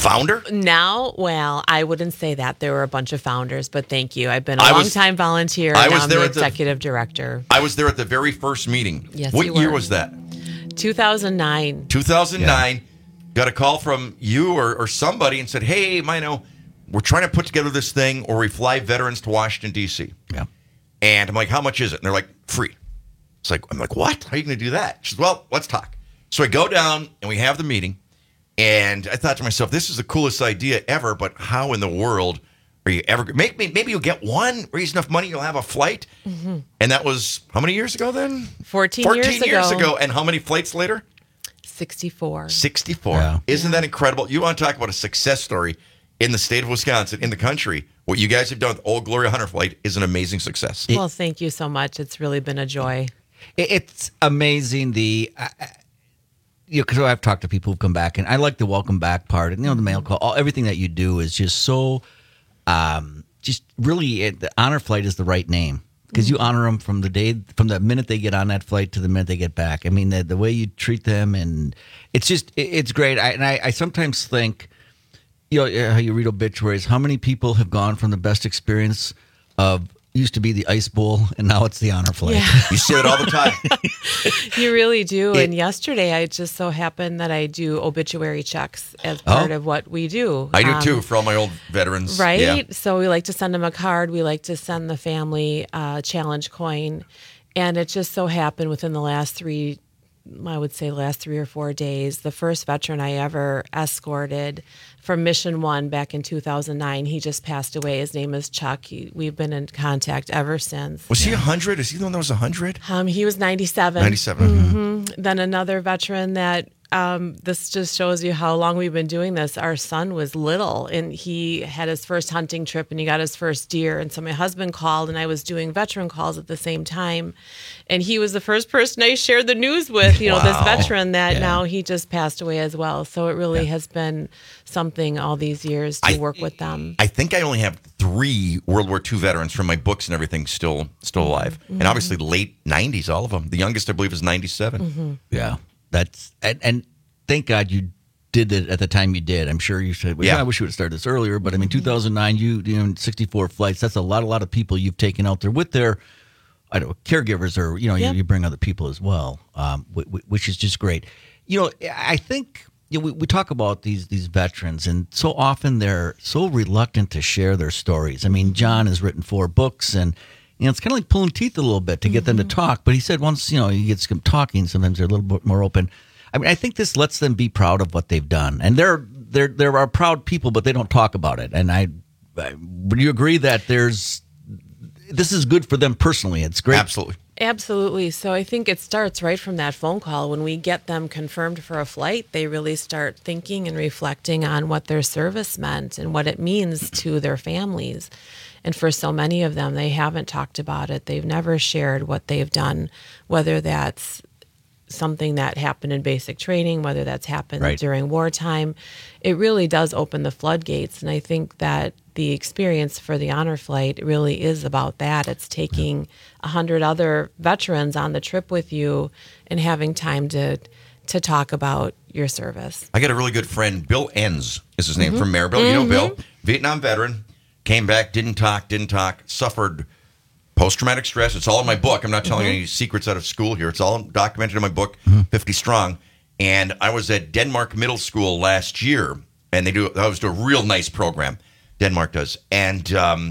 Founder? Now, well, I wouldn't say that. There were a bunch of founders, but thank you. I've been a long-time volunteer. Now I'm the executive director. I was there at the very first meeting. Yes, what you were. year was that? 2009. 2009. Yeah. Got a call from you or somebody and said, hey, Mino, we're trying to put together this thing where we fly veterans to Washington, D.C. Yeah. And I'm like, how much is it? And they're like, free. I'm like, what? How are you going to do that? She says, well, let's talk. So I go down and we have the meeting. And I thought to myself, this is the coolest idea ever, but how in the world are you ever... Maybe you'll get one, raise enough money, you'll have a flight. Mm-hmm. And that was, how many years ago then? 14 years ago. And how many flights later? 64. 64. Yeah. Isn't that incredible? You want to talk about a success story in the state of Wisconsin, in the country. What you guys have done with Old Glory Hunter Flight is an amazing success. Well, thank you so much. It's really been a joy. It's amazing because I've talked to people who've come back, and I like the welcome back part, and the mail call, everything that you do is just so, just really, the Honor Flight is the right name because you honor them from the minute they get on that flight to the minute they get back. I mean, the way you treat them, and it's great. I sometimes think, how you read obituaries, how many people have gone from the best experience of used to be the Ice Bowl, and now it's the Honor Flight. Yeah. You see it all the time. You really do. And yesterday, I just so happened that I do obituary checks as part of what we do. I do too, for all my old veterans. Right? Yeah. So we like to send them a card. We like to send the family a challenge coin. And it just so happened within the last 3 or 4 days, the first veteran I ever escorted from Mission 1 back in 2009, he just passed away. His name is Chuck. We've been in contact ever since. Was he 100? Is he the one that was 100? He was 97. 97. Mm-hmm. Then another veteran that this just shows you how long we've been doing this. Our son was little, and he had his first hunting trip, and he got his first deer. And so my husband called, and I was doing veteran calls at the same time. And he was the first person I shared the news with, this veteran that now he just passed away as well. So it really has been something all these years to work with them. I think I only have 3 World War II veterans from my books and everything still alive. Mm-hmm. And obviously late 90s, all of them. The youngest, I believe, is 97. Mm-hmm. Yeah. That's and thank God you did it at the time you did. I'm sure you said, I wish you would have started this earlier. But I mean, 2009, you 64 flights. That's a lot of people you've taken out there with their caregivers, or you bring other people as well, which is just great. I think we talk about these veterans, and so often they're so reluctant to share their stories. I mean, John has written 4 books, and it's kind of like pulling teeth a little bit to get them to talk. But he said once he gets them talking, sometimes they're a little bit more open. I mean, I think this lets them be proud of what they've done, and there are proud people, but they don't talk about it. And would you agree that this is good for them personally? It's great. Absolutely. So I think it starts right from that phone call. When we get them confirmed for a flight, they really start thinking and reflecting on what their service meant and what it means to their families. And for so many of them, they haven't talked about it. They've never shared what they've done, whether that's something that happened in basic training, whether that's happened during wartime. It really does open the floodgates. And I think that the experience for the Honor Flight really is about that. It's taking 100 other veterans on the trip with you and having time to talk about your service. I got a really good friend, Bill Enns is his name, from Maryville. You know Bill, Vietnam veteran, came back, didn't talk, suffered post-traumatic stress. It's all in my book. I'm not telling any secrets out of school here. It's all documented in my book, 50 Strong. And I was at Denmark Middle School last year, and they do a real nice program. Denmark does. And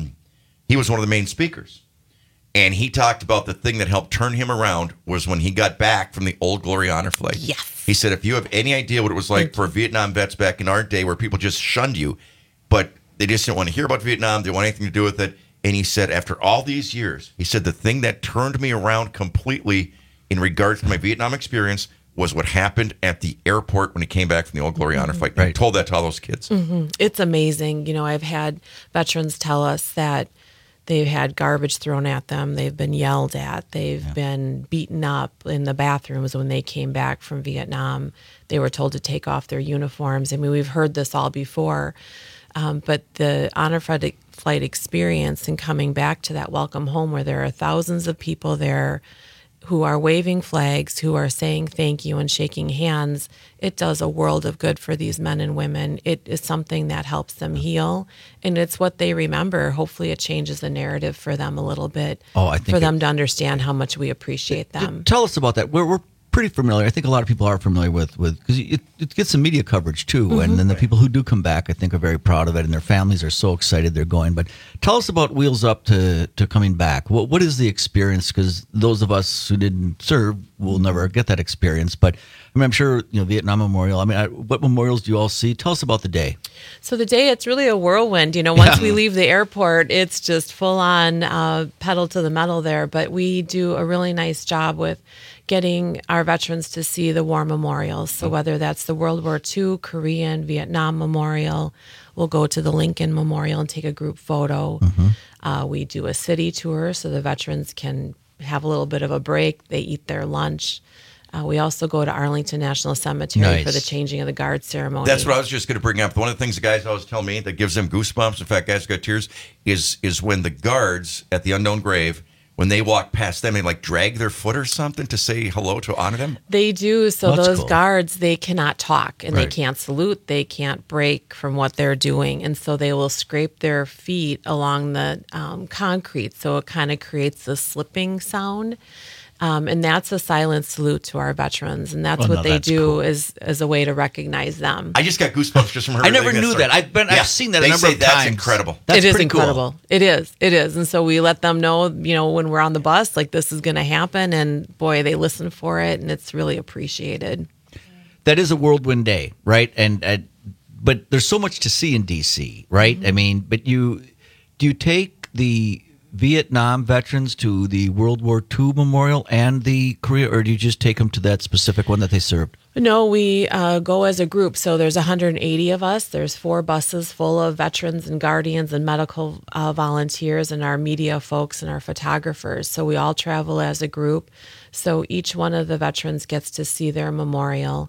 he was one of the main speakers. And he talked about the thing that helped turn him around was when he got back from the Old Glory Honor Flight. Yes. He said, if you have any idea what it was like for Vietnam vets back in our day where people just shunned you, but they just didn't want to hear about Vietnam, they didn't want anything to do with it. And he said, after all these years, he said, the thing that turned me around completely in regards to my Vietnam experience was what happened at the airport when he came back from the Old Glory Honor Flight. And I told that to all those kids. It's amazing. I've had veterans tell us that they've had garbage thrown at them. They've been yelled at. They've been beaten up in the bathrooms when they came back from Vietnam. They were told to take off their uniforms. I mean, we've heard this all before. But the Honor Flight experience and coming back to that welcome home where there are thousands of people there who are waving flags, who are saying thank you and shaking hands, it does a world of good for these men and women. It is something that helps them heal, and it's what they remember. Hopefully it changes the narrative for them a little bit, I think for them to understand how much we appreciate them. Tell us about that. We're pretty familiar. I think a lot of people are familiar with because it gets some media coverage too, and then the people who do come back, I think, are very proud of it, and their families are so excited they're going. But tell us about Wheels Up to coming back. What is the experience? Because those of us who didn't serve will never get that experience. But I mean, I'm sure Vietnam Memorial. I mean, what memorials do you all see? Tell us about the day. So the day, it's really a whirlwind. Once we leave the airport, it's just full on pedal to the metal there. But we do a really nice job with getting our veterans to see the war memorials. So whether that's the World War II, Korean, Vietnam Memorial, we'll go to the Lincoln Memorial and take a group photo. We do a city tour so the veterans can have a little bit of a break. They eat their lunch. We also go to Arlington National Cemetery for the changing of the guard ceremony. That's what I was just going to bring up. One of the things the guys always tell me that gives them goosebumps, in fact, guys got tears, is when the guards at the unknown grave, when they walk past them, they drag their foot or something to say hello, to honor them? They do. So That's those cool. guards, they cannot talk and Right. they can't salute. They can't break from what they're doing. And so they will scrape their feet along the concrete. So it kind of creates a slipping sound. And that's a silent salute to our veterans. And that's what they do as a way to recognize them. I just got goosebumps just from her. I never knew that. I've seen that a number of that's times. incredible. It is incredible. It is. It is. And so we let them know, when we're on the bus, this is going to happen. And boy, they listen for it. And it's really appreciated. That is a whirlwind day, right? And but there's so much to see in D.C., right? I mean, but do you take the Vietnam veterans to the World War II Memorial and the Korea, or do you just take them to that specific one that they served? No, we go as a group. So there's 180 of us. There's 4 buses full of veterans and guardians and medical volunteers and our media folks and our photographers. So we all travel as a group. So each one of the veterans gets to see their memorial.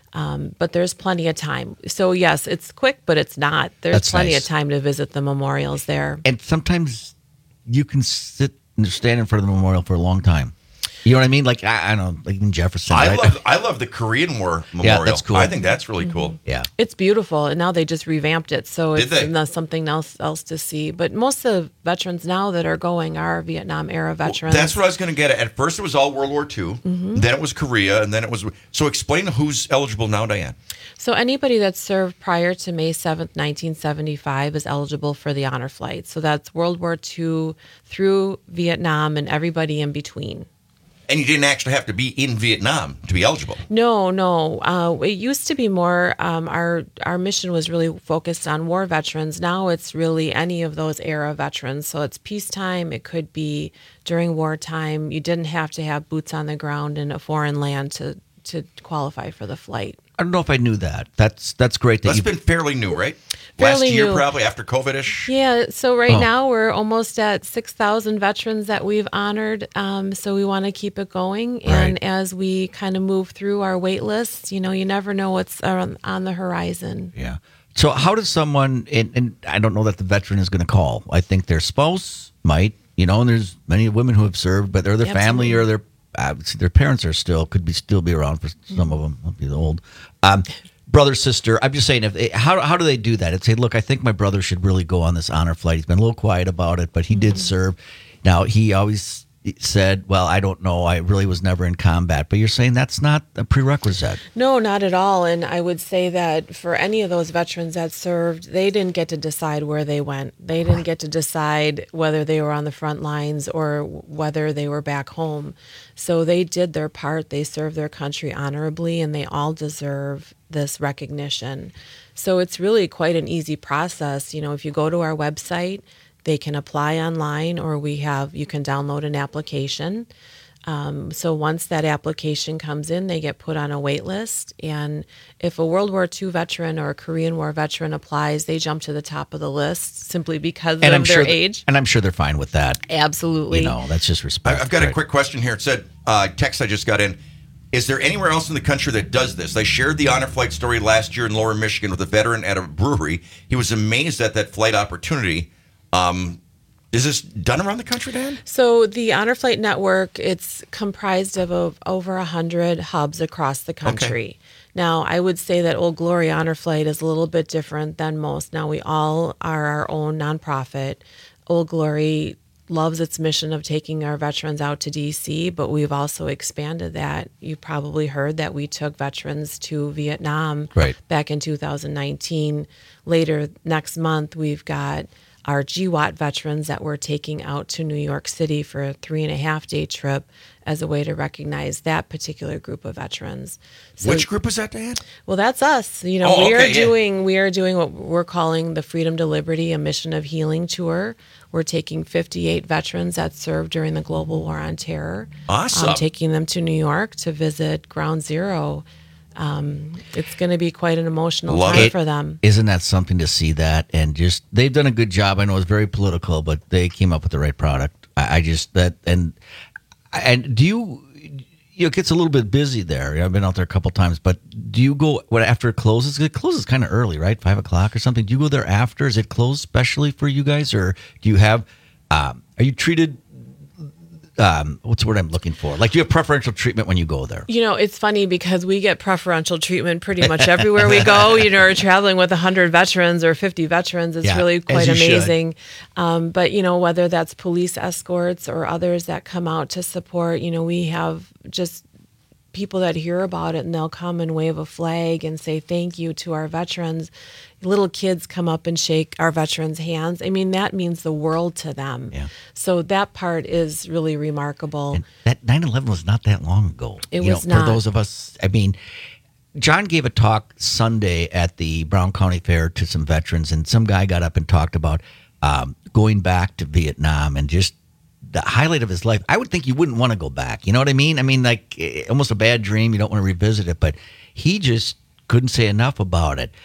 But there's plenty of time. So yes, it's quick, but it's not. There's That's plenty nice. of time to visit the memorials there. And sometimes you can stand in front of the memorial for a long time. You know what I mean? I don't know, in Jefferson. I right? love the Korean War Memorial. Yeah, that's cool. I think that's really cool. Yeah. It's beautiful, and now they just revamped it, so Did they? it's something else to see. But most of the veterans now that are going are Vietnam era veterans. That's what I was going to get at. At first, it was all World War II. Then it was Korea, and then it was. So explain who's eligible now, Diane. So anybody that served prior to May 7th, 1975 is eligible for the honor flight. So that's World War II through Vietnam and everybody in between. And you didn't actually have to be in Vietnam to be eligible. No. It used to be more, our mission was really focused on war veterans. Now it's really any of those era veterans. So it's peacetime. It could be during wartime. You didn't have to have boots on the ground in a foreign land to qualify for the flight. I don't know if I knew that. That's great. That's been fairly new, right? Fairly Last year, new. probably after COVID-ish. Yeah, so now we're almost at 6,000 veterans that we've honored. So we want to keep it going. And as we kind of move through our wait lists, you never know what's on the horizon. Yeah. So how does someone, and I don't know that the veteran is going to call. I think their spouse might, and there's many women who have served, but they're their family or their parents are still be around for some of them. I'll be old. Brother, sister. I'm just saying, how do they do that? It's say, look, I think my brother should really go on this honor flight. He's been a little quiet about it, but he did serve. Now he always said, well, I don't know. I really was never in combat. But you're saying that's not a prerequisite. No, not at all. And I would say that for any of those veterans that served, they didn't get to decide where they went. They didn't get to decide whether they were on the front lines or whether they were back home. So they did their part. They served their country honorably, and they all deserve this recognition. So it's really quite an easy process. If you go to our website, they can apply online, or you can download an application. So once that application comes in, they get put on a wait list. And if a World War II veteran or a Korean War veteran applies, they jump to the top of the list simply because of their age. And I'm sure they're fine with that. Absolutely. That's just respect. I've got a quick question here. It said, text I just got in. Is there anywhere else in the country that does this? I shared the honor flight story last year in Lower Michigan with a veteran at a brewery. He was amazed at that flight opportunity. Is this done around the country, Dan? So the Honor Flight Network, it's comprised of over 100 hubs across the country. Okay. Now, I would say that Old Glory Honor Flight is a little bit different than most. Now, we all are our own nonprofit. Old Glory loves its mission of taking our veterans out to D.C., but we've also expanded that. You probably heard that we took veterans to Vietnam back in 2019. Later next month, we've got our GWAT veterans that we're taking out to New York City for a 3.5-day trip as a way to recognize that particular group of veterans. So, which group is that, Dan? Well, that's us. You know, we are doing what we're calling the Freedom to Liberty, a Mission of Healing tour. We're taking 58 veterans that served during the Global War on Terror. Awesome. Taking them to New York to visit Ground Zero. It's going to be quite an emotional time for them. Isn't that something to see that? And just, they've done a good job. I know it's very political, but they came up with the right product. And do you it gets a little bit busy there. I've been out there a couple times, but do you go after it closes? It closes kind of early, right? 5 o'clock or something. Do you go there after? Is it closed specially for you guys, or do you have? Are you treated? What's the word I'm looking for? Like, do you have preferential treatment when you go there? You know, it's funny because we get preferential treatment pretty much everywhere we go. You know, we're traveling with 100 veterans or 50 veterans. It's really quite amazing. But, you know, whether that's police escorts or others that come out to support, you know, we have just people that hear about it and they'll come and wave a flag and say thank you to our veterans. Little kids come up and shake our veterans' hands. I mean, that means the world to them. Yeah. So that part is really remarkable. And that 9/11 was not that long ago. It was not. For those of us, I mean, John gave a talk Sunday at the Brown County Fair to some veterans, and some guy got up and talked about going back to Vietnam and just the highlight of his life. I would think you wouldn't want to go back. You know what I mean? I mean, like almost a bad dream. You don't want to revisit it, but he just couldn't say enough about it.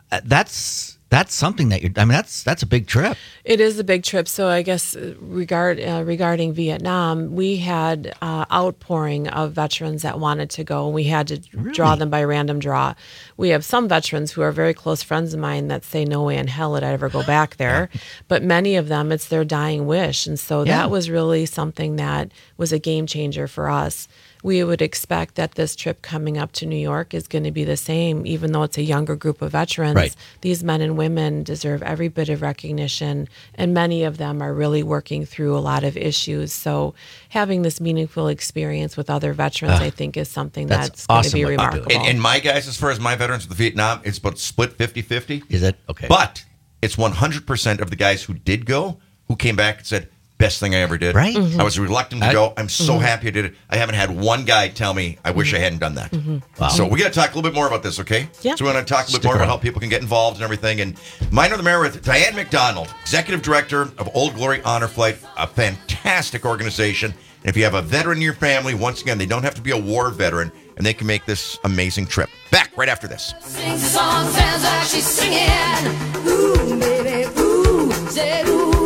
That's something that that's a big trip. It is a big trip. So I guess regarding Vietnam, we had outpouring of veterans that wanted to go, and we had to draw them by random draw. We have some veterans who are very close friends of mine that say no way in hell would I ever go back there. But many of them, it's their dying wish. And so that was really something that was a game changer for us. We would expect that this trip coming up to New York is going to be the same, even though it's a younger group of veterans. Right. These men and women deserve every bit of recognition, and many of them are really working through a lot of issues. So having this meaningful experience with other veterans, I think, is something that's going to be remarkable. And my guys, as far as my veterans with Vietnam, it's about split 50-50. Is it? Okay. But it's 100% of the guys who did go who came back and said, best thing I ever did. Right. I was reluctant to go. I'm so happy I did it. I haven't had one guy tell me, I wish I hadn't done that. Wow. So we got to talk a little bit more about this, okay? Yeah. So we want to talk a little bit more about how people can get involved and everything. And Minor the Mayor with Diane McDonald, Executive Director of Old Glory Honor Flight, a fantastic organization. And if you have a veteran in your family, once again, they don't have to be a war veteran, and they can make this amazing trip. Back right after this. Sings a song, sounds like she's singing. Ooh, baby, ooh, said ooh.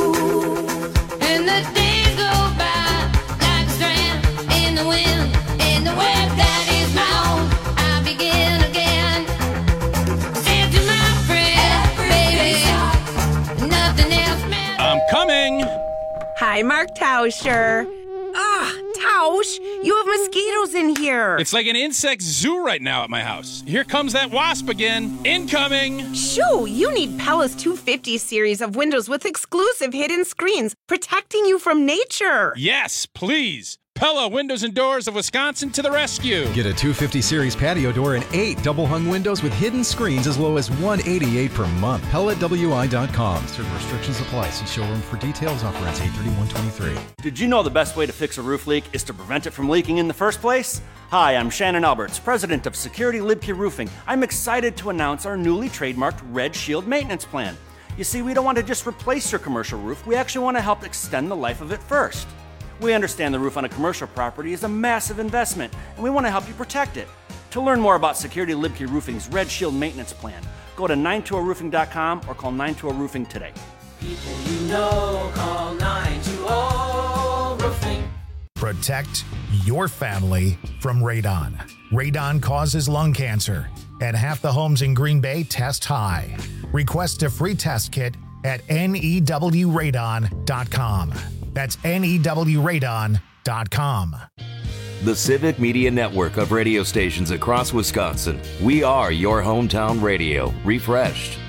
And the days go by like a strand in the wind, in the web that is my own. I begin again. Said to my friend, baby, nothing else matters. I'm coming. Hi, Mark Tauscher. Tausch, you have mosquitoes in here. It's like an insect zoo right now at my house. Here comes that wasp again. Incoming. Shoo, you need Pella's 250 series of windows with exclusive hidden screens, protecting you from nature. Yes, please. Pella Windows and Doors of Wisconsin to the rescue. Get a 250 series patio door and 8 double-hung windows with hidden screens as low as $188 per month. PellaWI.com. Certain restrictions apply. See showroom for details. Offer ends 8/31/23. Did you know the best way to fix a roof leak is to prevent it from leaking in the first place? Hi, I'm Shannon Alberts, president of Security Libke Roofing. I'm excited to announce our newly trademarked Red Shield maintenance plan. You see, we don't want to just replace your commercial roof. We actually want to help extend the life of it first. We understand the roof on a commercial property is a massive investment, and we want to help you protect it. To learn more about Security Libke Roofing's Red Shield maintenance plan, go to 920roofing.com or call 920-ROOFING today. People you know, call 920-ROOFING. Protect your family from radon. Radon causes lung cancer, and half the homes in Green Bay test high. Request a free test kit at newradon.com. That's newradon.com. The Civic Media Network of radio stations across Wisconsin. We are your hometown radio, refreshed.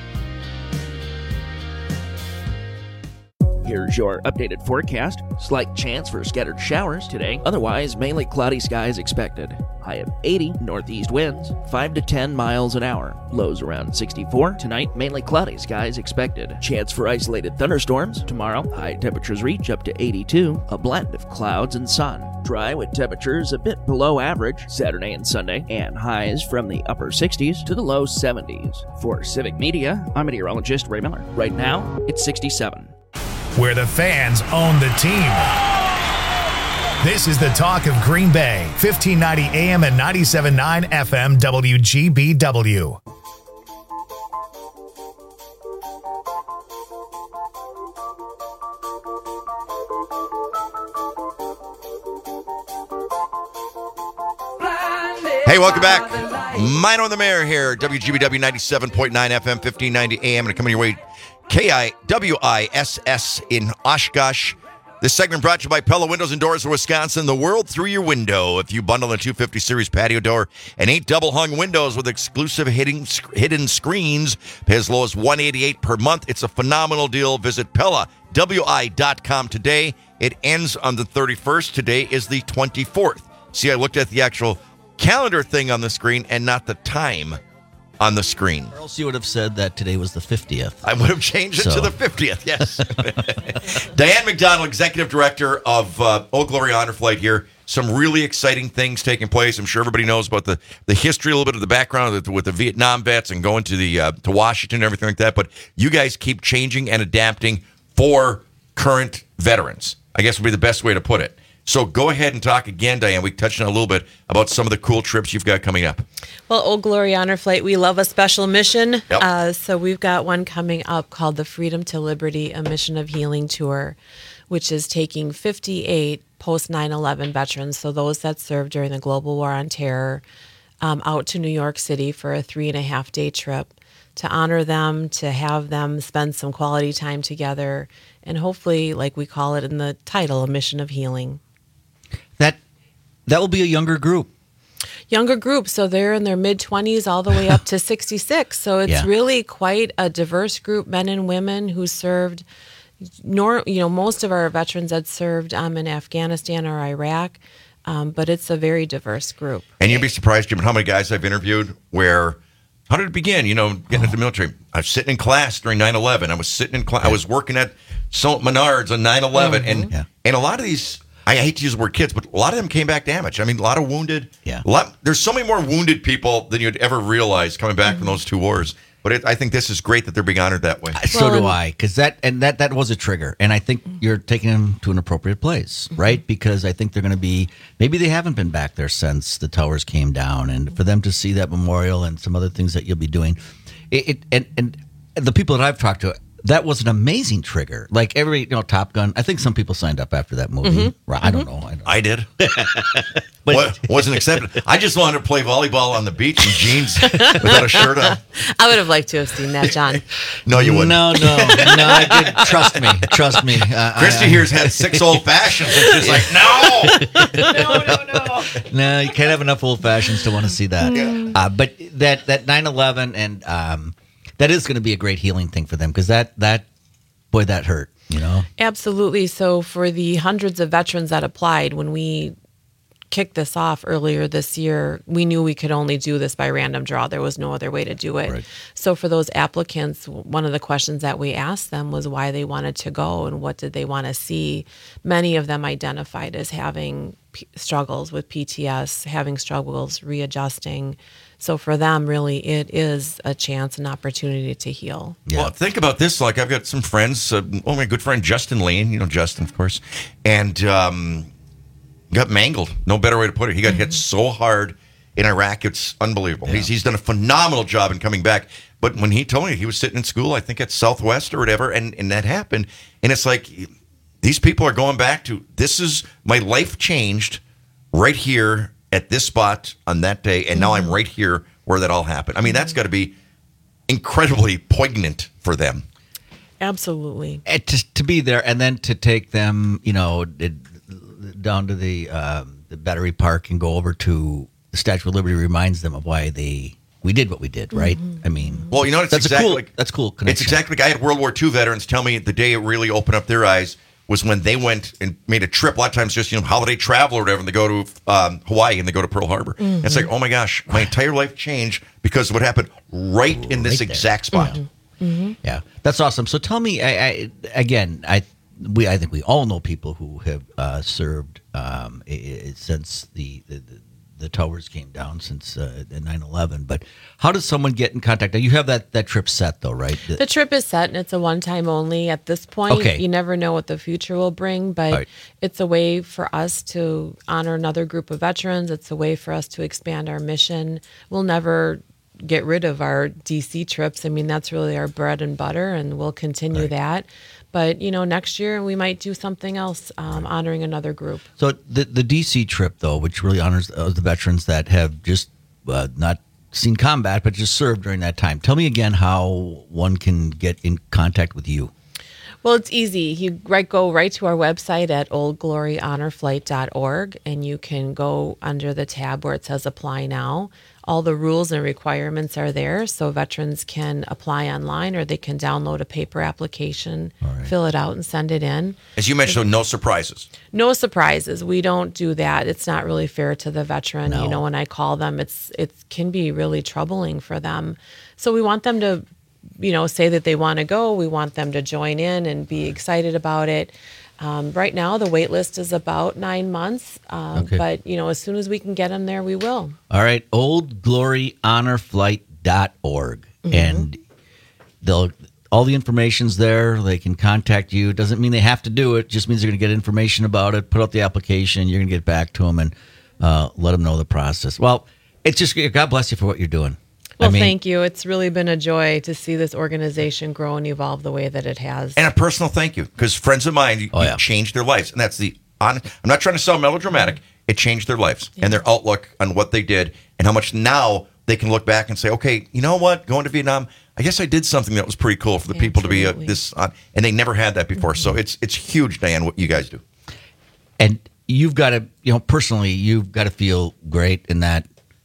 Here's your updated forecast. Slight chance for scattered showers today. Otherwise, mainly cloudy skies expected. High of 80, northeast winds, 5 to 10 miles an hour. Lows around 64. Tonight, mainly cloudy skies expected. Chance for isolated thunderstorms. Tomorrow, high temperatures reach up to 82. A blend of clouds and sun. Dry with temperatures a bit below average Saturday and Sunday, and highs from the upper 60s to the low 70s. For Civic Media, I'm meteorologist Ray Miller. Right now, it's 67. Where the fans own the team. This is the talk of Green Bay, 1590 AM and 97.9 FM WGBW. Hey, welcome back. Mino and the Mayor here, WGBW 97.9 FM, 1590 AM, and coming your way, KIWISS in Oshkosh. This segment brought to you by Pella Windows and Doors of Wisconsin, the world through your window. If you bundle a 250 series patio door and 8 double-hung windows with exclusive hidden screens, pay as low as $188 per month. It's a phenomenal deal. Visit PellaWI.com today. It ends on the 31st. Today is the 24th. See, I looked at the actual calendar thing on the screen and not the time on the screen. Or else you would have said that today was the 50th. I would have changed it to the 50th, yes. Diane McDonald, Executive Director of Old Glory Honor Flight here. Some really exciting things taking place. I'm sure everybody knows about the history, a little bit of the background with the Vietnam vets and going to to Washington and everything like that. But you guys keep changing and adapting for current veterans, I guess would be the best way to put it. So go ahead and talk again, Diane. We touched on a little bit about some of the cool trips you've got coming up. Well, Old Glory Honor Flight, we love a special mission. Yep. So we've got one coming up called the Freedom to Liberty, a Mission of Healing Tour, which is taking 58 post 9/11 veterans, so those that served during the Global War on Terror, out to New York City for a 3.5-day trip to honor them, to have them spend some quality time together, and hopefully, like we call it in the title, a mission of healing. That will be a younger group. Younger group, so they're in their mid-20s all the way up to 66. So it's really quite a diverse group, men and women who served. Most of our veterans had served in Afghanistan or Iraq, but it's a very diverse group. And you'd be surprised, Jim, how many guys I've interviewed where, how did it begin? Getting into the military. I was sitting in class during 9/11. I was sitting in class. I was working at Menards on 9/11, and a lot of these. I hate to use the word kids, but a lot of them came back damaged. I mean, a lot of wounded. Yeah. There's so many more wounded people than you'd ever realize coming back from those two wars. But I think this is great that they're being honored that way. So do I, because that was a trigger. And I think you're taking them to an appropriate place, right? Because I think they're going to be, maybe they haven't been back there since the towers came down. And for them to see that memorial and some other things that you'll be doing, and the people that I've talked to, that was an amazing trigger. Like Top Gun. I think some people signed up after that movie. Right? I don't know. I did. But wasn't accepted. I just wanted to play volleyball on the beach in jeans without a shirt on. I would have liked to have seen that, John. No, you wouldn't. No, I did. Trust me. Christy here's had 6 old fashions. And she's like, no. No, you can't have enough old fashions to want to see that. Yeah. But that 9/11 and that is going to be a great healing thing for them because that hurt, Absolutely. So for the hundreds of veterans that applied, when we kicked this off earlier this year, we knew we could only do this by random draw. There was no other way to do it. Right. So for those applicants, one of the questions that we asked them was why they wanted to go and what did they want to see. Many of them identified as having struggles with PTS, having struggles readjusting. So for them, really, it is a chance, an opportunity to heal. Yeah. Well, think about this. Like, I've got some friends, my good friend Justin Lane, Justin, of course, and got mangled. No better way to put it. He got hit so hard in Iraq, it's unbelievable. Yeah. He's done a phenomenal job in coming back. But when he told me he was sitting in school, I think at Southwest or whatever, and that happened, and it's like, these people are going back to, this is, my life changed right here at this spot on that day, and now I'm right here where that all happened. I mean, that's got to be incredibly poignant for them. Absolutely. And to be there and then to take them, down to the Battery Park and go over to the Statue of Liberty reminds them of why we did what we did, right? I mean, well, it's that's exactly that's cool. Connection. It's exactly like I had World War II veterans tell me the day it really opened up their eyes was when they went and made a trip. A lot of times, just holiday travel or whatever, and they go to Hawaii and they go to Pearl Harbor. Mm-hmm. It's like, oh my gosh, my entire life changed because of what happened right in this exact spot. Mm-hmm. Mm-hmm. Yeah, that's awesome. So tell me, I think we all know people who have served since the towers came down since 9/11. But how does someone get in contact? Now, you have that trip set, though, right? The trip is set, and it's a one-time only at this point. Okay. You never know what the future will bring, but it's a way for us to honor another group of veterans. It's a way for us to expand our mission. We'll never get rid of our DC trips. I mean, that's really our bread and butter, and we'll continue that. But, next year we might do something else honoring another group. So the DC trip, though, which really honors the veterans that have just not seen combat, but just served during that time. Tell me again how one can get in contact with you. Well, it's easy. You go right to our website at oldgloryhonorflight.org, and you can go under the tab where it says Apply Now. All the rules and requirements are there, so veterans can apply online or they can download a paper application, fill it out, and send it in. As you mentioned, so no surprises. No surprises. We don't do that. It's not really fair to the veteran. No. When I call them, it can be really troubling for them. So we want them to say that they want to go. We want them to join in and be excited about it. Right now, the wait list is about 9 months, but as soon as we can get them there, we will. All right, oldgloryhonorflight.org, and all the information's there. They can contact you. It doesn't mean they have to do it. It just means they're going to get information about it, put out the application. You're going to get back to them and let them know the process. Well, it's just God bless you for what you're doing. Well, thank you. It's really been a joy to see this organization grow and evolve the way that it has. And a personal thank you, because friends of mine, you changed their lives. And that's the honest. I'm not trying to sound melodramatic. It changed their lives and their outlook on what they did and how much now they can look back and say, okay, you know what? Going to Vietnam, I guess I did something that was pretty cool for the people to be this on. And they never had that before. So it's huge, Diane, what you guys do. And you've got to, personally, you've got to feel great in that,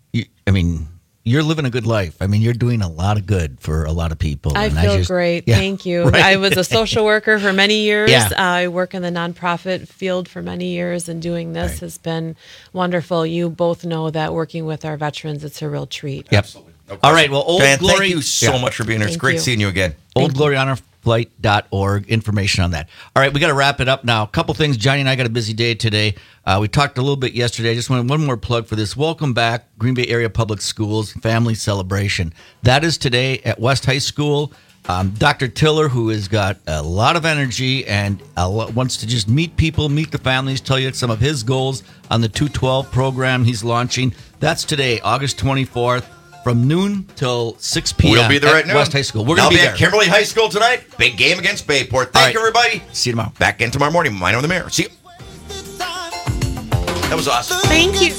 you're living a good life. I mean, you're doing a lot of good for a lot of people. I feel great. Yeah, thank you. Right. I was a social worker for many years. Yeah. I work in the nonprofit field for many years, and doing this has been wonderful. You both know that working with our veterans, it's a real treat. Yep. Absolutely. All right. Well, Old Dan, Glory. thank you so much for being here. It's great seeing you again. oldgloryhonorflight.org, information on that. All right, we got to wrap it up now. A couple things. Johnny and I got a busy day today. We talked a little bit yesterday. I just wanted one more plug for this. Welcome back, Green Bay Area Public Schools Family Celebration. That is today at West High School. Dr. Tiller, who has got a lot of energy and wants to just meet people, meet the families, tell you some of his goals on the 212 program he's launching. That's today, August 24th. From noon till 6 p.m. We'll be there at noon. West High School. We're going to be there. at Kimberly High School tonight. Big game against Bayport. Thank you, everybody. See you tomorrow. Back in tomorrow morning. Mine on the Mayor. See you. That was awesome. Thank you.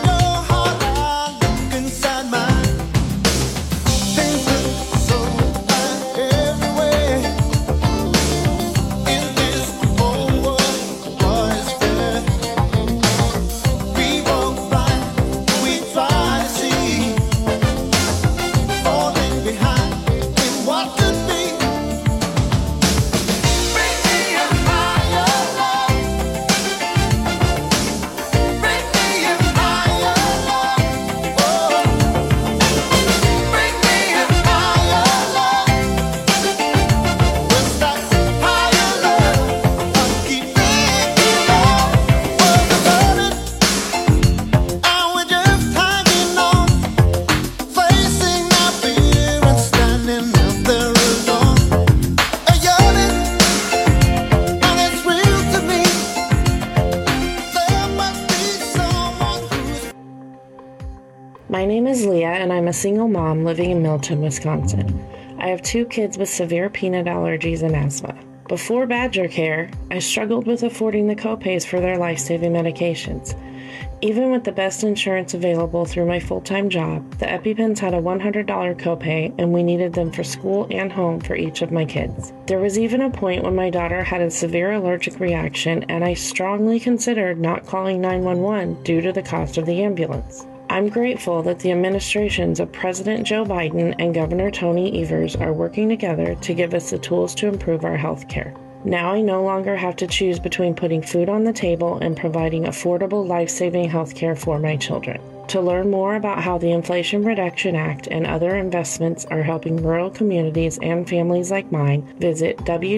My name is Leah, and I'm a single mom living in Milton, Wisconsin. I have 2 kids with severe peanut allergies and asthma. Before Badger Care, I struggled with affording the copays for their life-saving medications. Even with the best insurance available through my full-time job, the EpiPens had a $100 copay, and we needed them for school and home for each of my kids. There was even a point when my daughter had a severe allergic reaction, and I strongly considered not calling 911 due to the cost of the ambulance. I'm grateful that the administrations of President Joe Biden and Governor Tony Evers are working together to give us the tools to improve our health care. Now I no longer have to choose between putting food on the table and providing affordable, life-saving health care for my children. To learn more about how the Inflation Reduction Act and other investments are helping rural communities and families like mine, visit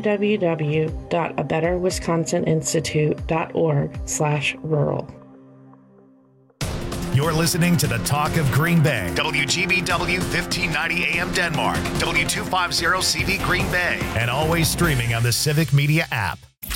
www.abetterwisconsininstitute.org/rural. You're listening to the Talk of Green Bay, WGBW 1590 AM Denmark, W250 CV Green Bay, and always streaming on the Civic Media app.